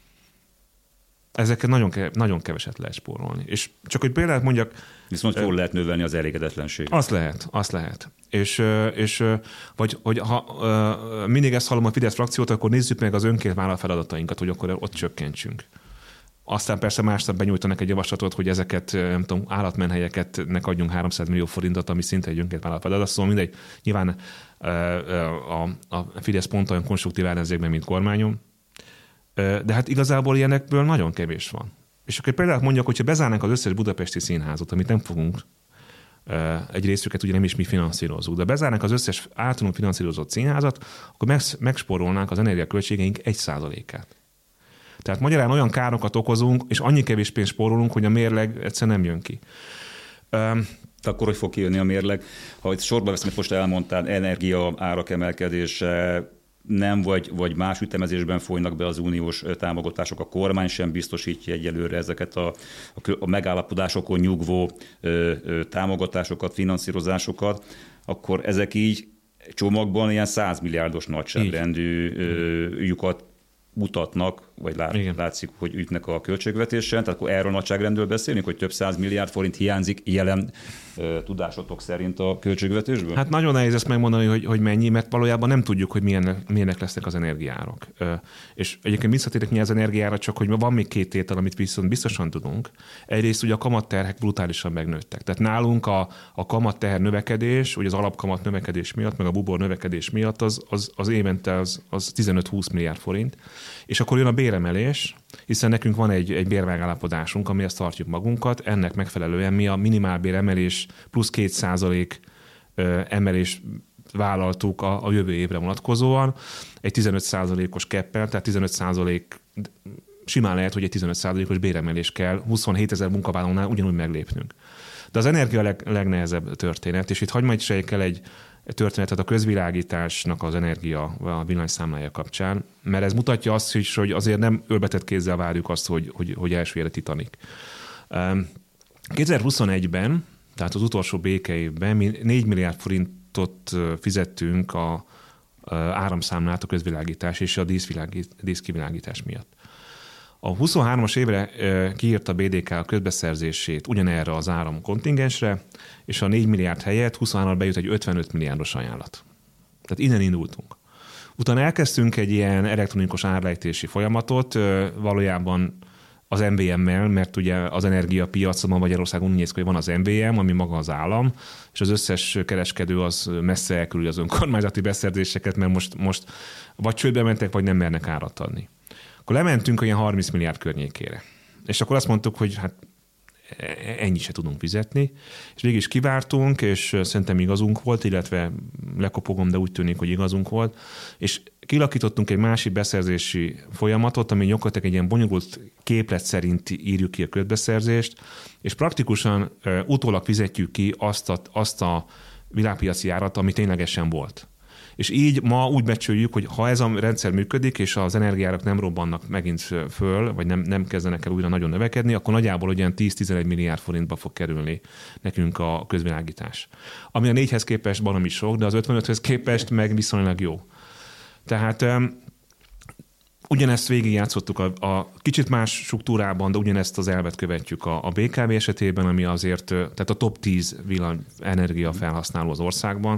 ezeket nagyon, nagyon keveset lehet spórolni. És csak hogy példát mondjak... Viszont jól lehet növelni az elégedetlenséget. Azt lehet, azt lehet. És, és vagy, hogy ha mindig ezt hallom a Fidesz frakciót, akkor nézzük meg az önként vállalt feladatainkat, hogy akkor ott csökkentsünk. Aztán persze másnap benyújtanak egy javaslatot, hogy ezeket, nem tudom, állatmenhelyeknek adjunk háromszáz millió forintot, ami szinte egy önként vállalt feladat. Szóval mindegy, nyilván a, a Fidesz pont olyan konstruktív ellenzékben, mint kormányom. De hát igazából ilyenekből nagyon kevés van. És akkor például mondjak, hogyha bezárnánk az összes budapesti színházat, amit nem fogunk, egy részüket ugye nem is mi finanszírozunk, de bezárnánk az összes általunk finanszírozott színházat, akkor megspórolnánk az energiaköltségeink egy százalékát. Tehát magyarán olyan károkat okozunk, és annyi kevés pénzt spórolunk, hogy a mérleg egyszerűen nem jön ki. Akkor hogy fog kijönni a mérleg? Ha itt sorba veszem, most elmondtál, energia árak emelkedése, nem vagy, vagy más ütemezésben folynak be az uniós támogatások, a kormány sem biztosítja egyelőre ezeket a, a megállapodásokon nyugvó ö, ö, támogatásokat, finanszírozásokat, akkor ezek így csomagban ilyen száz milliárdos nagyságrendű lyukat mutatnak, vagy lát, látszik, hogy ütnek a költségvetésen, tehát akkor erről nagyságrendről beszélünk, hogy több száz milliárd forint hiányzik jelen ö, tudásotok szerint a költségvetésből? Hát nagyon nehéz ezt megmondani, hogy, hogy mennyi, mert valójában nem tudjuk, hogy milyen, milyenek lesznek az energiárak. Ö, és egyébként visszatérek mi az energiára, csak hogy van még két tétel, amit viszont biztosan tudunk. Egyrészt ugye a kamatterhek brutálisan megnőttek. Tehát nálunk a, a kamatteher növekedés, ugye az alapkamat növekedés miatt, meg a bubor növekedés miatt az, az, az évente az, az tizenöt-húsz milliárd forint. És akkor jön a béremelés, hiszen nekünk van egy, egy bérmegállapodásunk, amihez tartjuk magunkat, ennek megfelelően mi a minimálbéremelés plusz két százalék emelés vállaltuk a, a jövő évre vonatkozóan, egy tizenöt százalékos keppel, tehát tizenöt százalék simán lehet, hogy egy tizenöt százalékos béremelés kell, huszonhétezer munkavállalónál ugyanúgy meglépnünk. De az energia a leg, legnehezebb történet, és itt hagyj majd sejjek el egy történetet a közvilágításnak az energia a villanyszámlája kapcsán, mert ez mutatja azt is, hogy azért nem ölbetett kézzel várjuk azt, hogy, hogy, hogy elsőre Titanic. kétezer-huszonegyben, tehát az utolsó békeévben mi négy milliárd forint forintot fizettünk a áramszámlát, a közvilágítás és a díszkivilágítás miatt. A huszonhármas évre kiírta a bé dé ká a közbeszerzését ugyanerre az áram kontingensre, és a négy milliárd helyett huszonháromra bejut egy ötvenöt milliárdos ajánlat. Tehát innen indultunk. Utána elkezdtünk egy ilyen elektronikus árlejtési folyamatot, valójában az em vé em-mel, mert ugye az energiapiacon Magyarországon úgy néz ki, hogy van az em vé em, ami maga az állam, és az összes kereskedő az messze elküldi az önkormányzati beszerzéseket, mert most, most vagy csődbe mentek, vagy nem mernek árat adni. Akkor lementünk olyan harminc milliárd környékére. És akkor azt mondtuk, hogy hát ennyit se tudunk fizetni, és végig is kivártunk, és szerintem igazunk volt, illetve lekopogom, de úgy tűnik, hogy igazunk volt, és kilakítottunk egy másik beszerzési folyamatot, ami gyakorlatilag egy ilyen bonyolult képlet szerint írjuk ki a közbeszerzést, és praktikusan uh, utólag fizetjük ki azt a, azt a világpiaci árat, ami ténylegesen volt. És így ma úgy becsüljük, hogy ha ez a rendszer működik, és az energiárak nem robbannak megint föl, vagy nem, nem kezdenek el újra nagyon növekedni, akkor nagyjából olyan tíz-tizenegy milliárd forintba fog kerülni nekünk a közvilágítás. Ami a négyhez képest baromi sok, de az ötvenöthöz képest meg viszonylag jó. Tehát um, ugyanezt végigjátszottuk a, a kicsit más struktúrában, de ugyanezt az elvet követjük a, a bé ká vé esetében, ami azért, tehát a top tíz villany energia felhasználó az országban,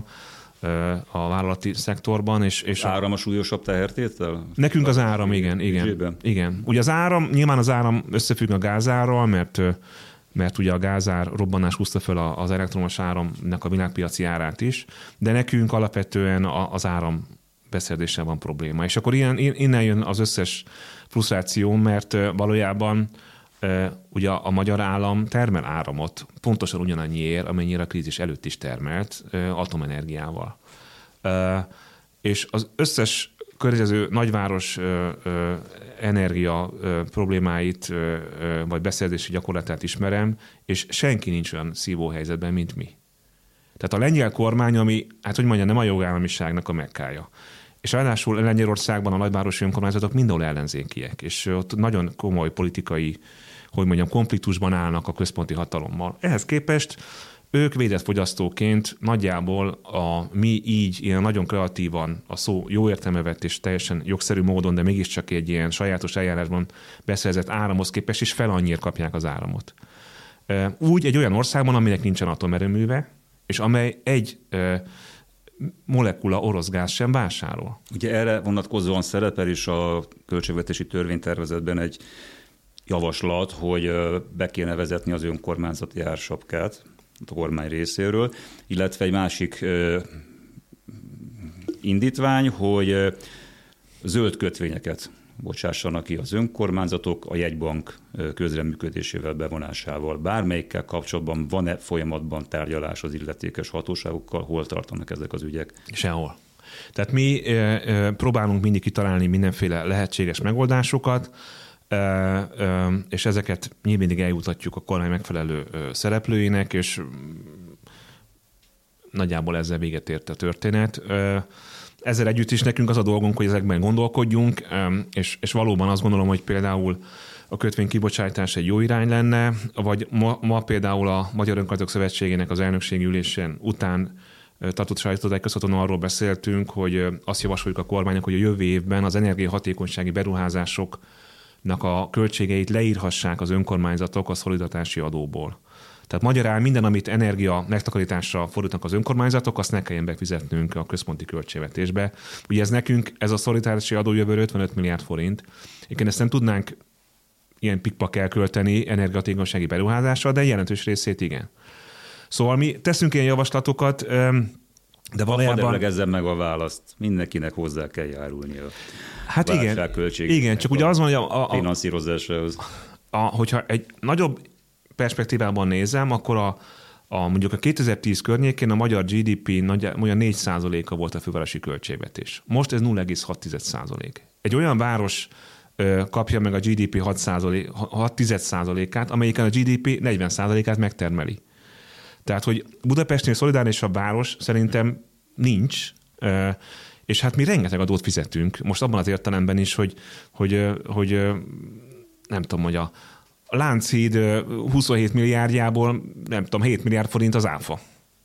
a vállalati szektorban. És, és áram a súlyosabb tehertétel? Nekünk az áram, igen. igen, igen. Ugye az áram, nyilván az áram összefügg a gázárral, mert, mert ugye a gázár robbanás húzta fel az elektromos áramnak a világpiaci árát is, de nekünk alapvetően az áram beszerzéssel van probléma. És akkor ilyen, innen jön az összes frusztráció, mert valójában ugye a magyar állam termel áramot pontosan ugyanannyiért, amennyire a krízis előtt is termelt atomenergiával. És az összes környező nagyváros energia problémáit vagy beszerzési gyakorlatát ismerem, és senki nincs olyan szívóhelyzetben, mint mi. Tehát a lengyel kormány, ami, hát hogy mondjam, nem a jogállamiságnak a mekkája. És ráadásul Lengyelországban a nagyvárosi önkormányzatok mindenhol ellenzékiek, és ott nagyon komoly politikai, hogy mondjam, konfliktusban állnak a központi hatalommal. Ehhez képest ők védett fogyasztóként nagyjából a mi így ilyen nagyon kreatívan, a szó jó értelme vett és teljesen jogszerű módon, de mégiscsak egy ilyen sajátos eljárásban beszerzett áramhoz képest is fel annyira kapják az áramot. Úgy egy olyan országban, aminek nincsen atomerőműve, és amely egy molekula orosz gáz sem vásárol. Ugye erre vonatkozóan szerepel is a költségvetési törvénytervezetben egy javaslat, hogy be kéne vezetni az önkormányzati ársapkát a kormány részéről, illetve egy másik indítvány, hogy zöld kötvényeket bocsássanak ki az önkormányzatok a jegybank közreműködésével, bevonásával. Bármelyikkel kapcsolatban van-e folyamatban tárgyalás az illetékes hatóságokkal, hol tartanak ezek az ügyek? Sehol. Tehát mi próbálunk mindig kitalálni mindenféle lehetséges megoldásokat, és ezeket mi mindig eljutatjuk a kormány megfelelő szereplőinek, és nagyjából ezzel véget ért a történet. Ezzel együtt is nekünk az a dolgunk, hogy ezekben gondolkodjunk, és, és valóban azt gondolom, hogy például a kötvény kibocsátás egy jó irány lenne, vagy ma, ma például a Magyar Önkormányzatok Szövetségének az elnökségi ülésen után tartott sajtótájékoztatón arról beszéltünk, hogy azt javasoljuk a kormánynak, hogy a jövő évben az energiahatékonysági beruházásoknak a költségeit leírhassák az önkormányzatok a szolidaritási adóból. Tehát magyarán minden, amit energia megtakarításra fordítanak az önkormányzatok, azt ne kelljen befizetnünk a központi költségvetésbe. Ugye ez nekünk, ez a szolidaritási adó jövőre ötvenöt milliárd forint. Éppen ezt nem tudnánk ilyen pikpak elkölteni energiahatékonysági beruházásra, de jelentős részét igen. Szóval mi teszünk ilyen javaslatokat, de valójában... Hadd emlegezzem meg a választ. Mindenkinek hozzá kell járulni a hát igen, igen, csak ugye az van, hogy a, a, finanszírozásához. A, hogyha egy nagyobb perspektívában nézem, akkor a, a mondjuk a kétezer-tíz környékén a magyar gé dé pé olyan négy százaléka volt a fővárosi költségvetés. Most ez nulla egész hat százalék. Egy olyan város ö, kapja meg a gé dé pé hat százalékát, amelyiken a gé dé pé negyven százalékát megtermeli. Tehát, hogy Budapestnél szolidárisabb város szerintem nincs, ö, és hát mi rengeteg adót fizetünk. Most abban az értelemben is, hogy, hogy, hogy nem tudom, hogy a A Lánchíd huszonhét milliárdjából, nem tudom, hét milliárd forint az áfa.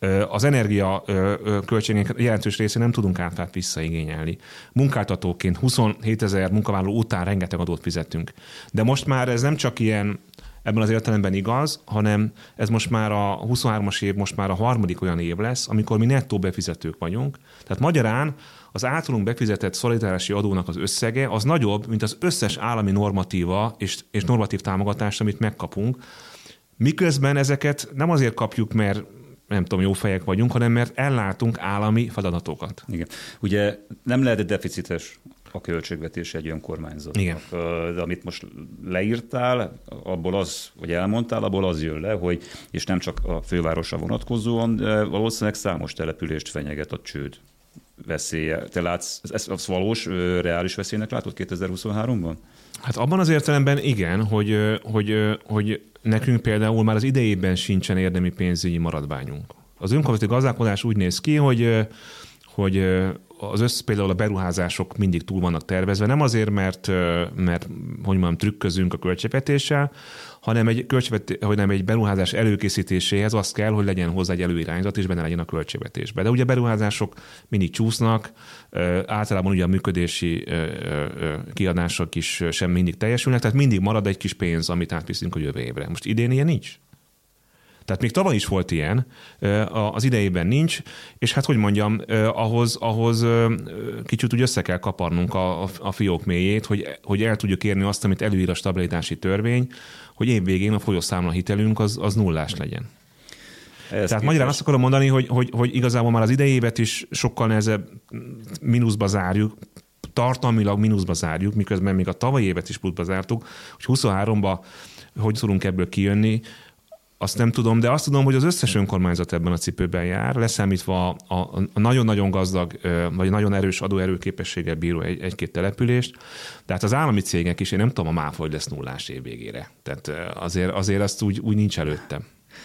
Az energia költségek jelentős részén nem tudunk áfát visszaigényelni. Munkáltatóként huszonhétezer munkavállaló után rengeteg adót fizetünk. De most már ez nem csak ilyen ebben az értelemben igaz, hanem ez most már a huszonhármas év, most már a harmadik olyan év lesz, amikor mi nettó befizetők vagyunk. Tehát magyarán az általunk befizetett szolidaritási adónak az összege az nagyobb, mint az összes állami normatíva és, és normatív támogatást, amit megkapunk. Miközben ezeket nem azért kapjuk, mert nem tudom, jó fejek vagyunk, hanem mert ellátunk állami feladatokat. Igen. Ugye nem lehet deficites a költségvetés egy önkormányzatnak. Igen. De amit most leírtál, abból az, vagy elmondtál, abból az jön le, hogy, és nem csak a fővárosra vonatkozóan, valószínűleg számos települést fenyeget a csőd veszélye. Te látsz, ez, ez valós, reális veszélynek látod kétezer-huszonháromban? Hát abban az értelemben igen, hogy, hogy, hogy nekünk például már az idejében sincsen érdemi pénzügyi maradványunk. Az önkormányzati gazdálkodás úgy néz ki, hogy, hogy az össz, például a beruházások mindig túl vannak tervezve, nem azért, mert, mert hogy mondjam, trükközünk a költségvetéssel, hanem egy, hogy nem egy beruházás előkészítéséhez az kell, hogy legyen hozzá egy előirányzat, és benne legyen a költségvetésben. De ugye a beruházások mindig csúsznak, általában ugye a működési kiadások is sem mindig teljesülnek, tehát mindig marad egy kis pénz, amit átviszünk a jövő évre. Most idén ilyen nincs. Tehát még tavaly is volt ilyen, az idejében nincs, és hát hogy mondjam, ahhoz, ahhoz kicsit úgy össze kell kaparnunk a, a fiók mélyét, hogy, hogy el tudjuk érni azt, amit előír a stabilitási törvény, hogy évvégén a folyószámla hitelünk az, az nullás legyen. Ez Tehát képes. Magyarán azt akarom mondani, hogy, hogy, hogy igazából már az idejévet is sokkal nehezebb mínuszba zárjuk, tartalmilag mínuszba zárjuk, miközben még a tavalyi évet is pluszba zártuk, hogy huszonháromba hogy tudunk ebből kijönni, azt nem tudom, de azt tudom, hogy az összes önkormányzat ebben a cipőben jár, leszámítva a, a, a nagyon-nagyon gazdag, vagy nagyon erős adóerőképességgel bíró egy, egy-két települést. Tehát az állami cégek is, én nem tudom, a MÁV hogy lesz nullás év végére. Tehát azért, azért azt úgy, úgy nincs előttem.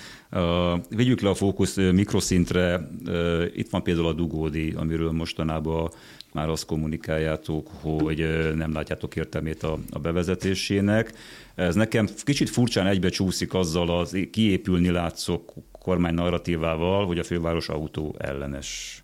Uh, vigyük le a fókusz mikroszintre. Uh, itt van például a dugódíj, amiről mostanában már azt kommunikáljátok, hogy nem látjátok értelmét a, a bevezetésének. Ez nekem kicsit furcsán egybe csúszik azzal az kiépülni látszó kormány narratívával, hogy a főváros autó ellenes.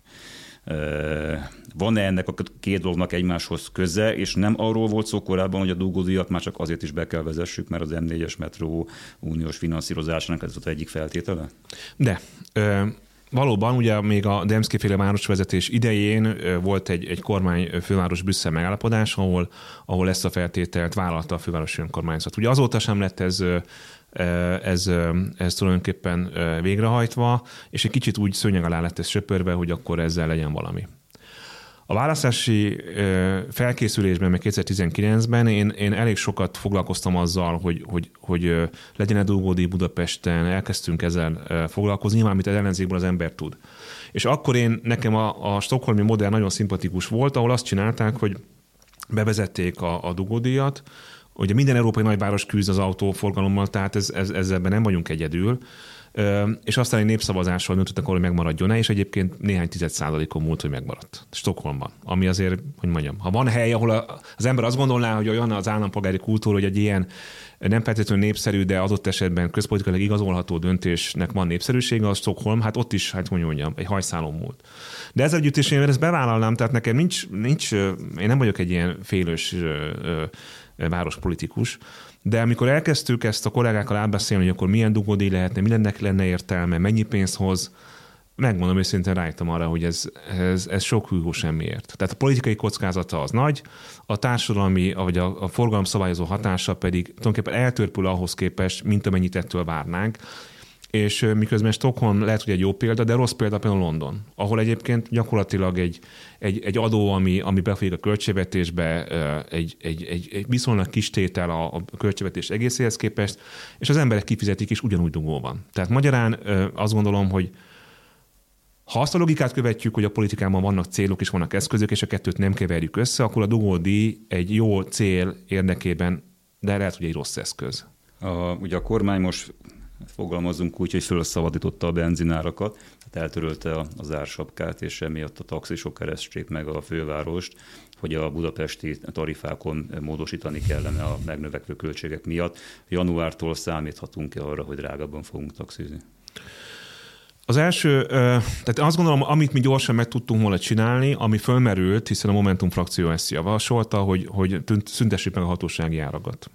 Van-e ennek a két dolognak egymáshoz köze, és nem arról volt szó korábban, hogy a dugódíjat már csak azért is be kell vezessük, mert az em négyes metró uniós finanszírozásának ez az egyik feltétele? De... Ö... Valóban, ugye még a Demszky-féle városvezetés idején volt egy, egy kormány főváros Brüsszel megállapodás, ahol, ahol ezt a feltételt vállalta a fővárosi önkormányzat. Ugye azóta sem lett ez, ez, ez tulajdonképpen végrehajtva, és egy kicsit úgy szőnyeg alá lett ez söpörve, hogy akkor ezzel legyen valami. A választási felkészülésben, meg kétezer-tizenkilencben én, én elég sokat foglalkoztam azzal, hogy, hogy, hogy legyen-e dugódíj Budapesten, elkezdtünk ezzel foglalkozni, nyilván, amit az ellenzékből az ember tud. És akkor én, nekem a, a stockholmi modell nagyon szimpatikus volt, ahol azt csinálták, hogy bevezették a, a dugódíjat, ugye minden európai nagyváros küzd az autóforgalommal, tehát ez, ez, ezzel nem vagyunk egyedül, és aztán egy népszavazással döntöttek, hogy megmaradjon-e, és egyébként néhány tized százalékon múlt, hogy megmaradt Stockholmban. Ami azért, hogy mondjam, ha van hely, ahol az ember azt gondolná, hogy olyan az állampolgári kultúra, hogy egy ilyen nem feltétlenül népszerű, de adott esetben közpolitikailag igazolható döntésnek van népszerűsége, a Stockholm, hát ott is, hát hogy mondjam, egy hajszálon múlt. De ezzel együtt is én ezt bevállalnám, tehát nekem nincs, nincs én nem vagyok egy ilyen félős várospolitikus, de amikor elkezdtük ezt a kollégákkal átbeszélni, hogy akkor milyen dugódíj lehetne, mindennek lenne értelme, mennyi pénzt hoz, megmondom őszintén, rájöttem arra, hogy ez, ez, ez sok hűgó semmiért. Tehát a politikai kockázata az nagy, a társadalmi, vagy a, a forgalom szabályozó hatása pedig tulajdonképpen eltörpül ahhoz képest, mint amennyit ettől várnánk. És miközben Stockholm lehet, hogy egy jó példa, de rossz példa például London, ahol egyébként gyakorlatilag egy, egy, egy adó, ami, ami befolyik a költségvetésbe, egy, egy, egy, egy viszonylag kis tétel a, a költségvetés egészéhez képest, és az emberek kifizetik, és ugyanúgy dugó van. Tehát magyarán azt gondolom, hogy ha azt a logikát követjük, hogy a politikában vannak célok és vannak eszközök, és a kettőt nem keverjük össze, akkor a dugódíj egy jó cél érdekében, de lehet, hogy egy rossz eszköz. A, ugye a kormány most fogalmazunk úgy, hogy felszabadította a benzinárakat, tehát eltörölte az ársapkát, és emiatt a taxisok keresték meg a fővárost, hogy a budapesti tarifákon módosítani kellene a megnövekvő költségek miatt. Januártól számíthatunk-e arra, hogy drágábban fogunk taxizni? Az első, tehát azt gondolom, amit mi gyorsan meg tudtunk volna csinálni, ami fölmerült, hiszen a Momentum frakció ezt javasolta, hogy, hogy szüntessük meg a hatósági árakat.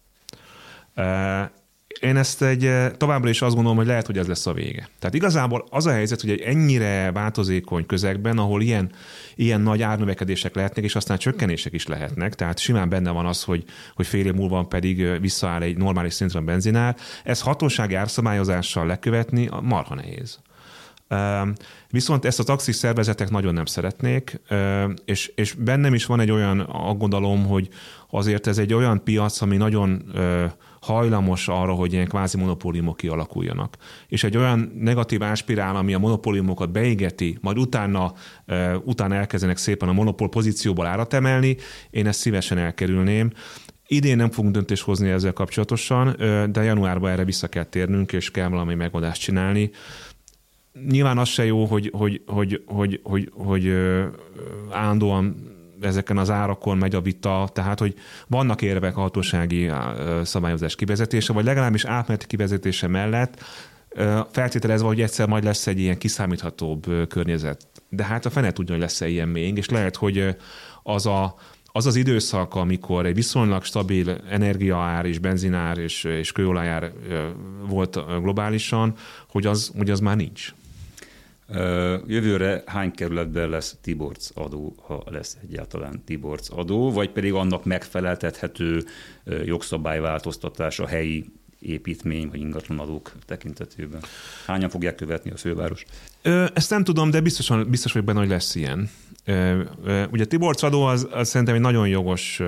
Én ezt egy, továbbra is azt gondolom, hogy lehet, hogy ez lesz a vége. Tehát igazából az a helyzet, hogy egy ennyire változékony közegben, ahol ilyen, ilyen nagy árnövekedések lehetnek, és aztán csökkenések is lehetnek, tehát simán benne van az, hogy, hogy fél év múlva pedig visszaáll egy normális szintre a benzinár, ez hatósági árszabályozással lekövetni marha nehéz. Viszont ezt a taxis szervezetek nagyon nem szeretnék, és, és bennem is van egy olyan aggodalom, hogy azért ez egy olyan piac, ami nagyon hajlamos arra, hogy ilyen kvázi monopóliumok kialakuljanak. És egy olyan negatív áspirál, ami a monopóliumokat beégeti, majd utána, utána elkezdenek szépen a monopól pozícióból árat emelni, én ezt szívesen elkerülném. Idén nem fogunk döntést hozni ezzel kapcsolatosan, de januárban erre vissza kell térnünk, és kell valami megoldást csinálni. Nyilván az se jó, hogy, hogy, hogy, hogy, hogy, hogy állandóan ezeken az árakon megy a vita, tehát hogy vannak érvek a hatósági szabályozás kivezetése, vagy legalábbis átmeneti kivezetése mellett, feltételezve, hogy egyszer majd lesz egy ilyen kiszámíthatóbb környezet. De hát a fene tudja, hogy lesz-e ilyen még, és lehet, hogy az a Az az időszak, amikor egy viszonylag stabil energiaár és benzinár és, és kőolajár volt globálisan, hogy az, hogy az már nincs. Jövőre hány kerületben lesz Tiborcs adó, ha lesz egyáltalán Tiborcs adó, vagy pedig annak megfeleltethető jogszabályváltoztatás a helyi építmény vagy ingatlanadók tekintetében? Hányan fogják követni a főváros? Ezt nem tudom, de biztosan, biztos vagyok benne, hogy lesz ilyen. Ugye a Tiborcs adó az, az szerintem egy nagyon jogos,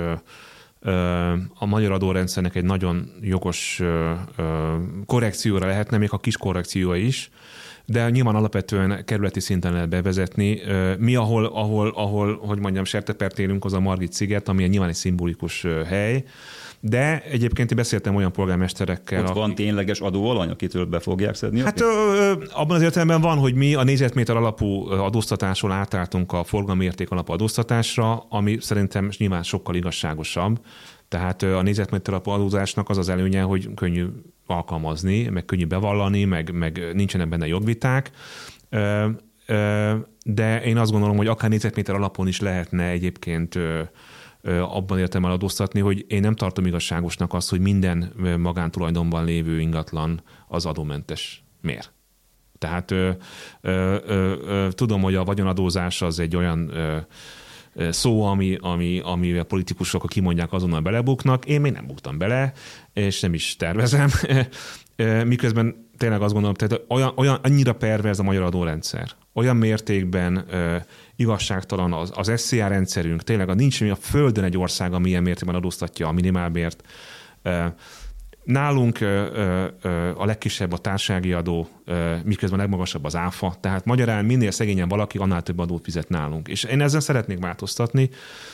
a magyar adórendszernek egy nagyon jogos korrekcióra lehetne, még a kis korrekció is, de nyilván alapvetően kerületi szinten lehet bevezetni. Mi, ahol, ahol, ahol hogy mondjam, sertepert élünk, az a Margit sziget, ami nyilván egy szimbolikus hely, de egyébként én beszéltem olyan polgármesterekkel. Ott van akik... tényleges adóalany, akitől be fogják szedni? Hát ö, abban az értelemben van, hogy mi a négyzetméter alapú adóztatásról átálltunk a forgalmi érték alapú adóztatásra, ami szerintem nyilván sokkal igazságosabb. Tehát a négyzetméter alapú adózásnak az az előnye, hogy könnyű alkalmazni, meg könnyű bevallani, meg, meg nincsenek benne jogviták. Ö, ö, de én azt gondolom, hogy akár négyzetméter alapon is lehetne egyébként ö, abban értem el adóztatni, hogy én nem tartom igazságosnak azt, hogy minden magántulajdonban lévő ingatlan az adómentes. Miért? Tehát ö, ö, ö, ö, tudom, hogy a vagyonadózás az egy olyan ö, szó, ami, ami, ami a politikusok kimondják, azonnal belebuknak. Én még nem buktam bele, és nem is tervezem. Miközben tényleg azt gondolom, tehát olyan, olyan annyira perverz a magyar adórendszer, olyan mértékben ö, igazságtalan az, az es zé á rendszerünk, tényleg nincs a földön egy ország, ami ilyen mértékben adóztatja a minimálbért. Ö, nálunk ö, ö, a legkisebb a társasági adó, ö, miközben a legmagasabb az áfa, tehát magyarán minél szegényebb valaki, annál több adót fizet nálunk. És én ezzel szeretnék változtatni.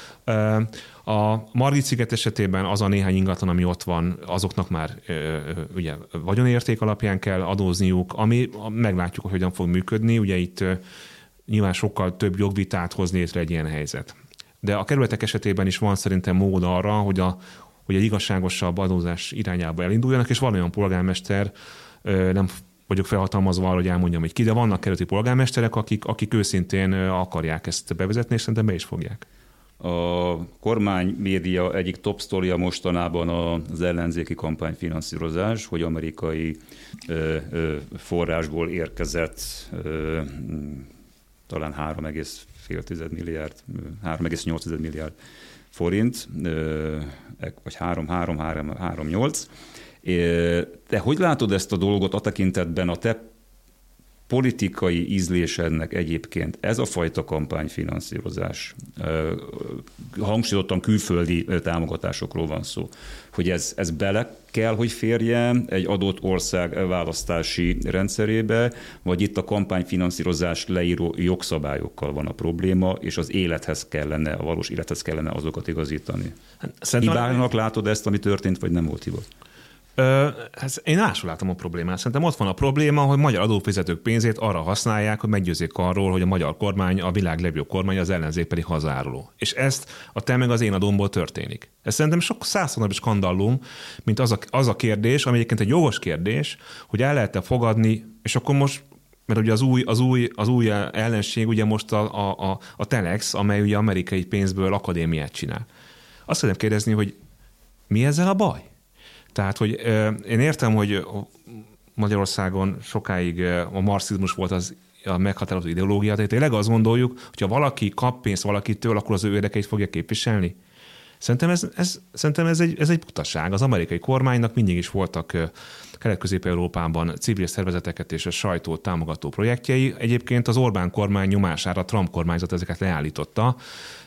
A Margit-sziget esetében az a néhány ingatlan, ami ott van, azoknak már ugye vagyonérték alapján kell adózniuk, ami meglátjuk, hogy hogyan fog működni. Ugye itt nyilván sokkal több jogvitát hoz létre egy ilyen helyzet. De a kerületek esetében is van szerintem mód arra, hogy, a, hogy egy igazságosabb adózás irányába elinduljanak, és van olyan polgármester, nem vagyok felhatalmazva arra, hogy elmondjam, hogy ki, de vannak kerületi polgármesterek, akik, akik őszintén akarják ezt bevezetni, és szerintem be is fogják. A kormány média egyik top sztoria mostanában az ellenzéki kampányfinanszírozás, hogy amerikai ö, ö, forrásból érkezett ö, talán három egész öt milliárd, három egész nyolc milliárd forint, ö, vagy három egész nyolc. Te hogy látod ezt a dolgot a tekintetben, a te politikai ízlésednek egyébként ez a fajta kampányfinanszírozás, hangsúlyozottan külföldi támogatásokról van szó, hogy ez, ez bele kell, hogy férjen egy adott ország választási rendszerébe, vagy itt a kampányfinanszírozás leíró jogszabályokkal van a probléma, és az élethez kellene, a valós élethez kellene azokat igazítani. Szerintem... Hibának látod ezt, ami történt, vagy nem volt hiba? Ö, hát én máshol látom a problémát. Szerintem ott van a probléma, hogy magyar adófizetők pénzét arra használják, hogy meggyőzzék arról, hogy a magyar kormány a világ legjobb kormány, az ellenzék pedig hazáruló. És ezt a te meg az én adómból történik. Ez szerintem sok százszor is skandallum, mint az a, az a kérdés, ami egyébként egy jogos kérdés, hogy el lehet-e fogadni, és akkor most mert ugye az új, az új, az új ellenség ugye most a, a, a Telex, amely ugye amerikai pénzből akadémiát csinál. Azt szeretném kérdezni, hogy mi ezzel a baj? Tehát, hogy én értem, hogy Magyarországon sokáig a marxizmus volt az a meghatározó ideológia, tehát tényleg azt gondoljuk, hogyha valaki kap pénzt valakitől, akkor az ő érdekeit fogja képviselni. Szerintem ez, ez, szerintem ez, egy, ez egy butaság. Az amerikai kormánynak mindig is voltak Kelet-Közép-Európában civil szervezeteket és a sajtót támogató projektjei. Egyébként az Orbán kormány nyomására a Trump kormányzat ezeket leállította.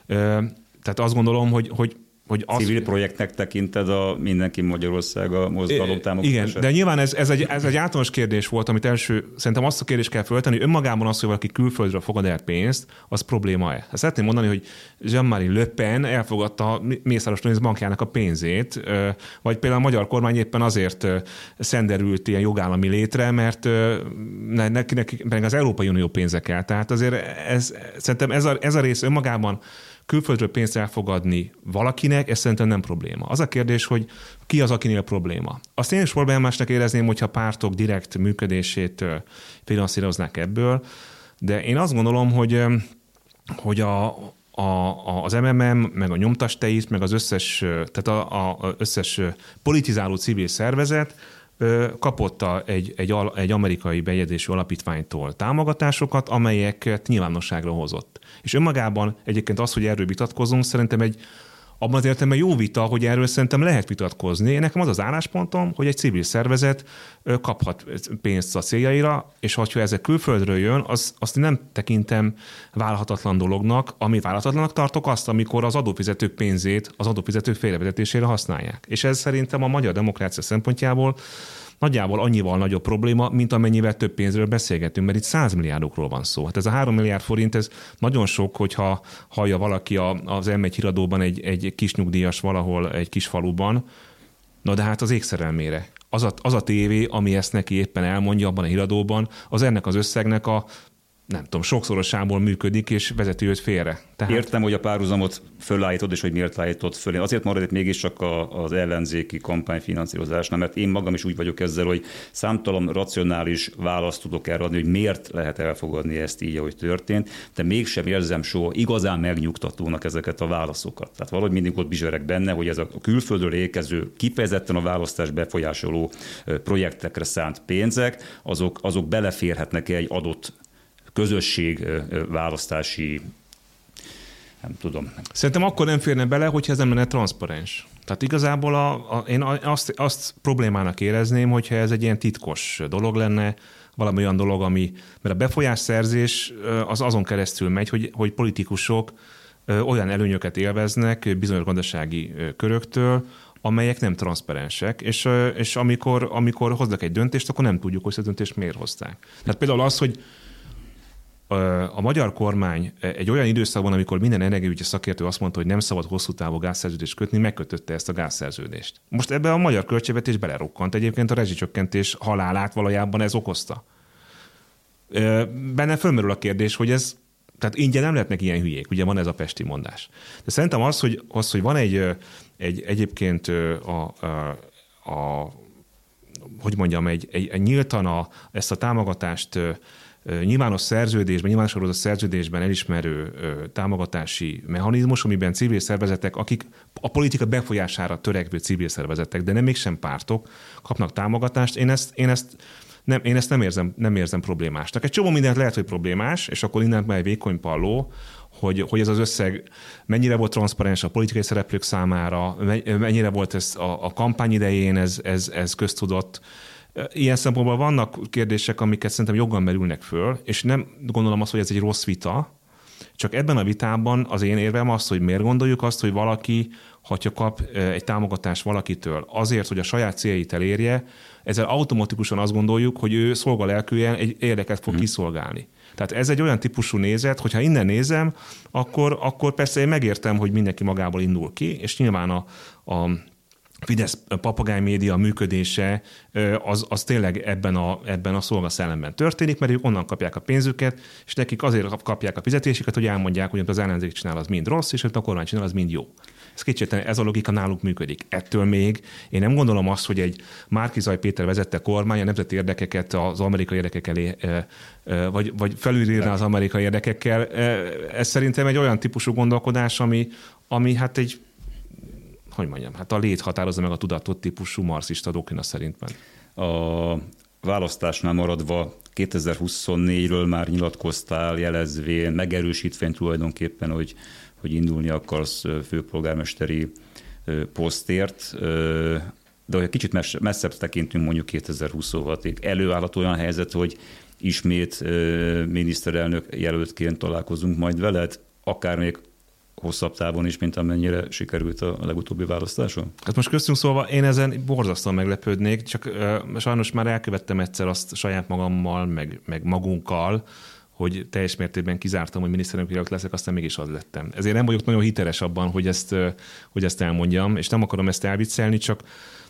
Tehát azt gondolom, hogy, hogy Hogy az, civil projektnek tekinted a Mindenki Magyarország a mozgalom támogatását? Igen, de nyilván ez, ez, egy, ez egy általános kérdés volt, amit első, szerintem azt a kérdést kell föltenni, hogy önmagában az, hogy valaki külföldről fogad el pénzt, az probléma-e? Hát szeretném mondani, hogy Jean-Marie Le Pen elfogadta Mészáros Lőrinc bankjának a pénzét, vagy például a magyar kormány éppen azért szenderült ilyen jogállami létre, mert neki, neki pedig az Európai Unió pénze kell. Tehát azért ez, szerintem ez a, ez a rész önmagában külföldről pénzt elfogadni valakinek, ez szerintem nem probléma. Az a kérdés, hogy ki az, akinél probléma. Azt én is problémásnak érezném, hogyha pártok direkt működését finanszíroznák ebből, de én azt gondolom, hogy, hogy a, a, az em em em, meg a Nyomtas-Teiszt, meg az összes, tehát a, a összes politizáló civil szervezet kapott egy, egy, egy amerikai bejegyzésű alapítványtól támogatásokat, amelyeket nyilvánosságra hozott. És önmagában egyébként az, hogy erről vitatkozunk, szerintem egy abban az értelemben jó vita, hogy erről szerintem lehet vitatkozni. Nekem az az álláspontom, hogy egy civil szervezet kaphat pénzt a céljaira, és ha ezek külföldről jön, az, azt nem tekintem vállalhatatlan dolognak. Amit vállalhatatlanak tartok, azt, amikor az adófizetők pénzét az adófizetők félrevezetésére használják. És ez szerintem a magyar demokrácia szempontjából nagyjából annyival nagyobb probléma, mint amennyivel több pénzről beszélgetünk, mert itt száz milliárdokról van szó. Hát ez a három milliárd forint, ez nagyon sok, hogyha hallja valaki az em egy híradóban egy, egy kis nyugdíjas valahol egy kis faluban, na de hát az égszerelmére. Az a, az a tévé, ami ezt neki éppen elmondja abban a híradóban, az ennek az összegnek a nem tudom, sokszorosából működik, és vezeti őt félre. Tehát... Értem, hogy a párhuzamot fölállítod, és hogy miért állítod föl. Én azért marad itt mégiscsak a, az ellenzéki kampányfinanszírozásnál, mert én magam is úgy vagyok ezzel, hogy számtalan racionális választ tudok erre adni, hogy miért lehet elfogadni ezt így, ahogy történt, de mégsem érzem soha igazán megnyugtatónak ezeket a válaszokat. Tehát valahogy mindig ott bizserek benne, hogy ez a külföldről érkező, kifejezetten a választás befolyásoló projektekre szánt pénzek, azok, azok beleférhetnek egy adott közösség választási, nem tudom. Szerintem akkor nem férne bele, hogyha ez nem lenne transzparens. Tehát igazából a, a, én azt, azt problémának érezném, hogyha ez egy ilyen titkos dolog lenne, valami olyan dolog, ami, mert a befolyásszerzés az azon keresztül megy, hogy, hogy politikusok olyan előnyöket élveznek bizonyos gazdasági köröktől, amelyek nem transzparensek, és, és amikor, amikor hoznak egy döntést, akkor nem tudjuk, hogy ezt a döntést miért hozták. Tehát például az, hogy a magyar kormány egy olyan időszakban, amikor minden energiaügyi szakértő azt mondta, hogy nem szabad hosszú távú gázszerződést kötni, megkötötte ezt a gázszerződést. Most ebbe a magyar költségvetés belerokkant. Egyébként a rezsicsökkentés halálát valójában ez okozta. Benne fölmerül a kérdés, hogy ez, tehát ingyen nem lehetnek ilyen hülyék, ugye van ez a pesti mondás. De szerintem az, hogy, az, hogy van egy, egy egyébként a, a, a hogy mondjam, egy, egy, egy nyíltan a, ezt a támogatást nyilvános szerződésben, nyilvános szerződésben elismerő támogatási mechanizmus, amiben civil szervezetek, akik a politika befolyására törekvő civil szervezetek, de nem mégsem pártok, kapnak támogatást. Én ezt, én ezt, nem, én ezt nem, érzem, nem érzem problémásnak. Egy csomó mindent lehet, hogy problémás, és akkor innen már egy vékony palló, hogy, hogy ez az összeg mennyire volt transzparens a politikai szereplők számára, mennyire volt ez a, a kampány idején, ez, ez, ez köztudott. Ilyen szempontból vannak kérdések, amiket szerintem joggal merülnek föl, és nem gondolom azt, hogy ez egy rossz vita, csak ebben a vitában az én érvem az, hogy miért gondoljuk azt, hogy valaki, ha kap egy támogatást valakitől azért, hogy a saját céljait elérje, ezzel automatikusan azt gondoljuk, hogy ő szolgalelkűen egy érdeket fog hmm. kiszolgálni. Tehát ez egy olyan típusú nézet, hogyha innen nézem, akkor, akkor persze én megértem, hogy mindenki magából indul ki, és nyilván a, a Fidesz papagáj média működése az, az tényleg ebben a, ebben a szolgaszellemben történik, mert ők onnan kapják a pénzüket, és nekik azért kapják a fizetésüket, hogy elmondják, hogy az ellenzék csinál, az mind rossz, és a kormány csinál, az mind jó. Ez kétségtelen, ez a logika náluk működik. Ettől még én nem gondolom azt, hogy egy Márki-Zay Péter vezette kormány a nemzeti érdekeket az amerikai érdekek elé, vagy, vagy felülírná az amerikai érdekekkel. Ez szerintem egy olyan típusú gondolkodás, ami, ami hát egy, hogy mondjam, hát a lét határozza meg a tudatot típusú marxista doktrina szerintem. A választásnál maradva kétezer-huszonnégyről már nyilatkoztál, jelezvén, megerősítvén tulajdonképpen, hogy, hogy indulni akarsz főpolgármesteri posztért, de hogy kicsit messzebb tekintünk mondjuk kétezer-huszonhatig. Előállhat olyan helyzet, hogy ismét miniszterelnök jelöltként találkozunk majd veled, akár még hosszabb távon is, mint amennyire sikerült a legutóbbi választáson? Hát most köztünk szólva én ezen borzasztóan meglepődnék, csak uh, sajnos már elkövettem egyszer azt saját magammal, meg, meg magunkkal, hogy teljes mértékben kizártam, hogy miniszterelnök jelölt leszek, aztán mégis az lettem. Ezért nem vagyok nagyon hiteles abban, hogy ezt, uh, hogy ezt elmondjam, és nem akarom ezt elviccelni, csak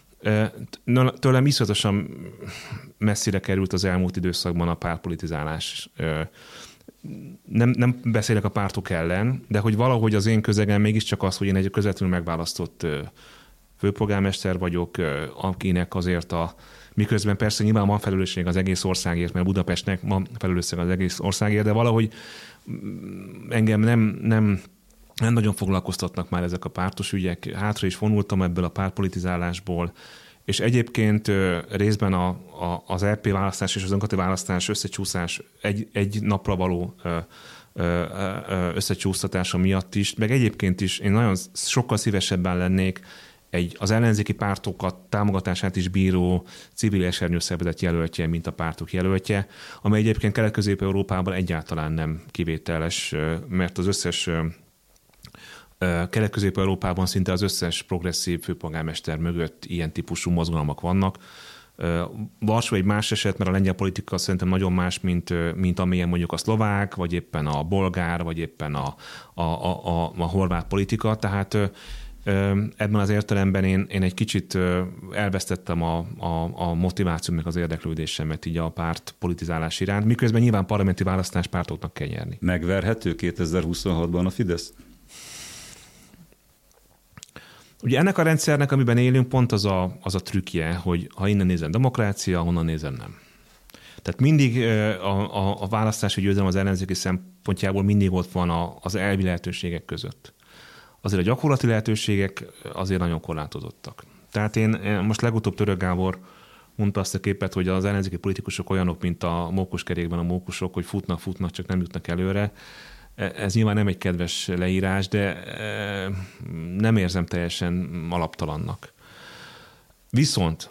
uh, tőlem iszonyatosan messzire került az elmúlt időszakban a pártpolitizálás. Uh, Nem, nem beszélek a pártok ellen, de hogy valahogy az én közegem mégiscsak az, hogy én egy közvetlenül megválasztott főpolgármester vagyok, akinek azért a miközben persze nyilván van felelősség az egész országért, mert Budapestnek van felelősség az egész országért, de valahogy engem nem, nem, nem nagyon foglalkoztatnak már ezek a pártos ügyek. Hátra is vonultam ebből a pártpolitizálásból, és egyébként részben a, a, az é pé választás és az önkormányzati választás összecsúszás egy, egy napra való összecsúsztatása miatt is, meg egyébként is én nagyon sokkal szívesebben lennék egy az ellenzéki pártokat támogatását is bíró civil esernyőszervezet jelöltje, mint a pártok jelöltje, amely egyébként Kelet-Közép-Európában egyáltalán nem kivételes, mert az összes Kelet-Közép-Európában szinte az összes progresszív főpolgármester mögött ilyen típusú mozgalmak vannak. Varsó egy más eset, mert a lengyel politika szerintem nagyon más, mint, mint amilyen mondjuk a szlovák, vagy éppen a bolgár, vagy éppen a, a, a, a, a horvát politika. Tehát ebben az értelemben én, én egy kicsit elvesztettem a, a, a motiváció, meg az érdeklődésemet így a párt politizálás iránt, miközben nyilván parlamenti választás pártoknak kell nyerni. Megverhető kétezer-huszonhatban a Fidesz? Ugye ennek a rendszernek, amiben élünk, pont az a, az a trükkje, hogy ha innen nézem demokrácia, honnan nézem nem. Tehát mindig a, a, a választási győzelem az ellenzéki szempontjából mindig ott van a, az elvi lehetőségek között. Azért a gyakorlati lehetőségek azért nagyon korlátozottak. Tehát én most legutóbb Török Gábor mondta azt a képet, hogy az ellenzéki politikusok olyanok, mint a mókuskerékben a mókusok, hogy futnak, futnak, csak nem jutnak előre. Ez nyilván nem egy kedves leírás, de nem érzem teljesen alaptalannak. Viszont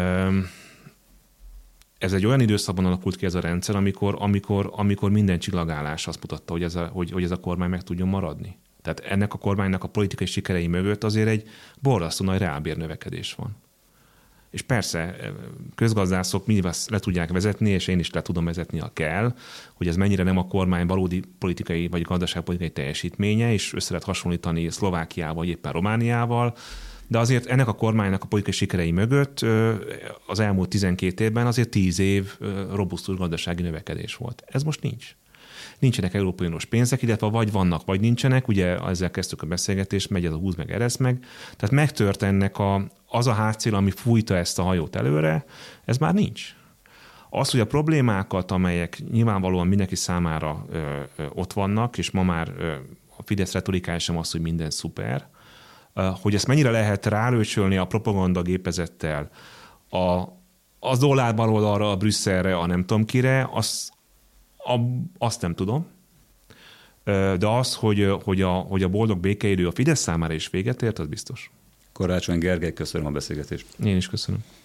ez egy olyan időszakban alakult ki ez a rendszer, amikor, amikor, amikor minden csillagállás azt mutatta, hogy ez, a, hogy, hogy ez a kormány meg tudjon maradni. Tehát ennek a kormánynak a politikai sikerei mögött azért egy borzasztó nagy reálbérnövekedés van. És persze, közgazdászok mindig le tudják vezetni, és én is le tudom vezetni, ha kell, hogy ez mennyire nem a kormány valódi politikai vagy gazdaságpolitikai teljesítménye, és össze lehet hasonlítani Szlovákiával, vagy éppen Romániával, de azért ennek a kormánynak a politikai sikerei mögött az elmúlt tizenkét évben azért tíz év robusztus gazdasági növekedés volt. Ez most nincs. Nincsenek Európai Uniós pénzek, illetve vagy vannak, vagy nincsenek, ugye ezzel kezdtük a beszélgetést, megy ez a húz meg, eresz meg. Tehát megtört ennek a, az a hátszél, ami fújta ezt a hajót előre, ez már nincs. Az, hogy a problémákat, amelyek nyilvánvalóan mindenki számára ö, ö, ott vannak, és ma már ö, a Fidesz retorikája sem az, hogy minden szuper, ö, hogy ezt mennyire lehet rálőcsölni a propaganda gépezettel, a, az dollárból arra, a Brüsszelre, a nem tudom kire, az A, azt nem tudom, de az, hogy, hogy, a, hogy a boldog békeidő a Fidesz számára is véget ért, az biztos. Karácsony Gergely, köszönöm a beszélgetést. Én is köszönöm.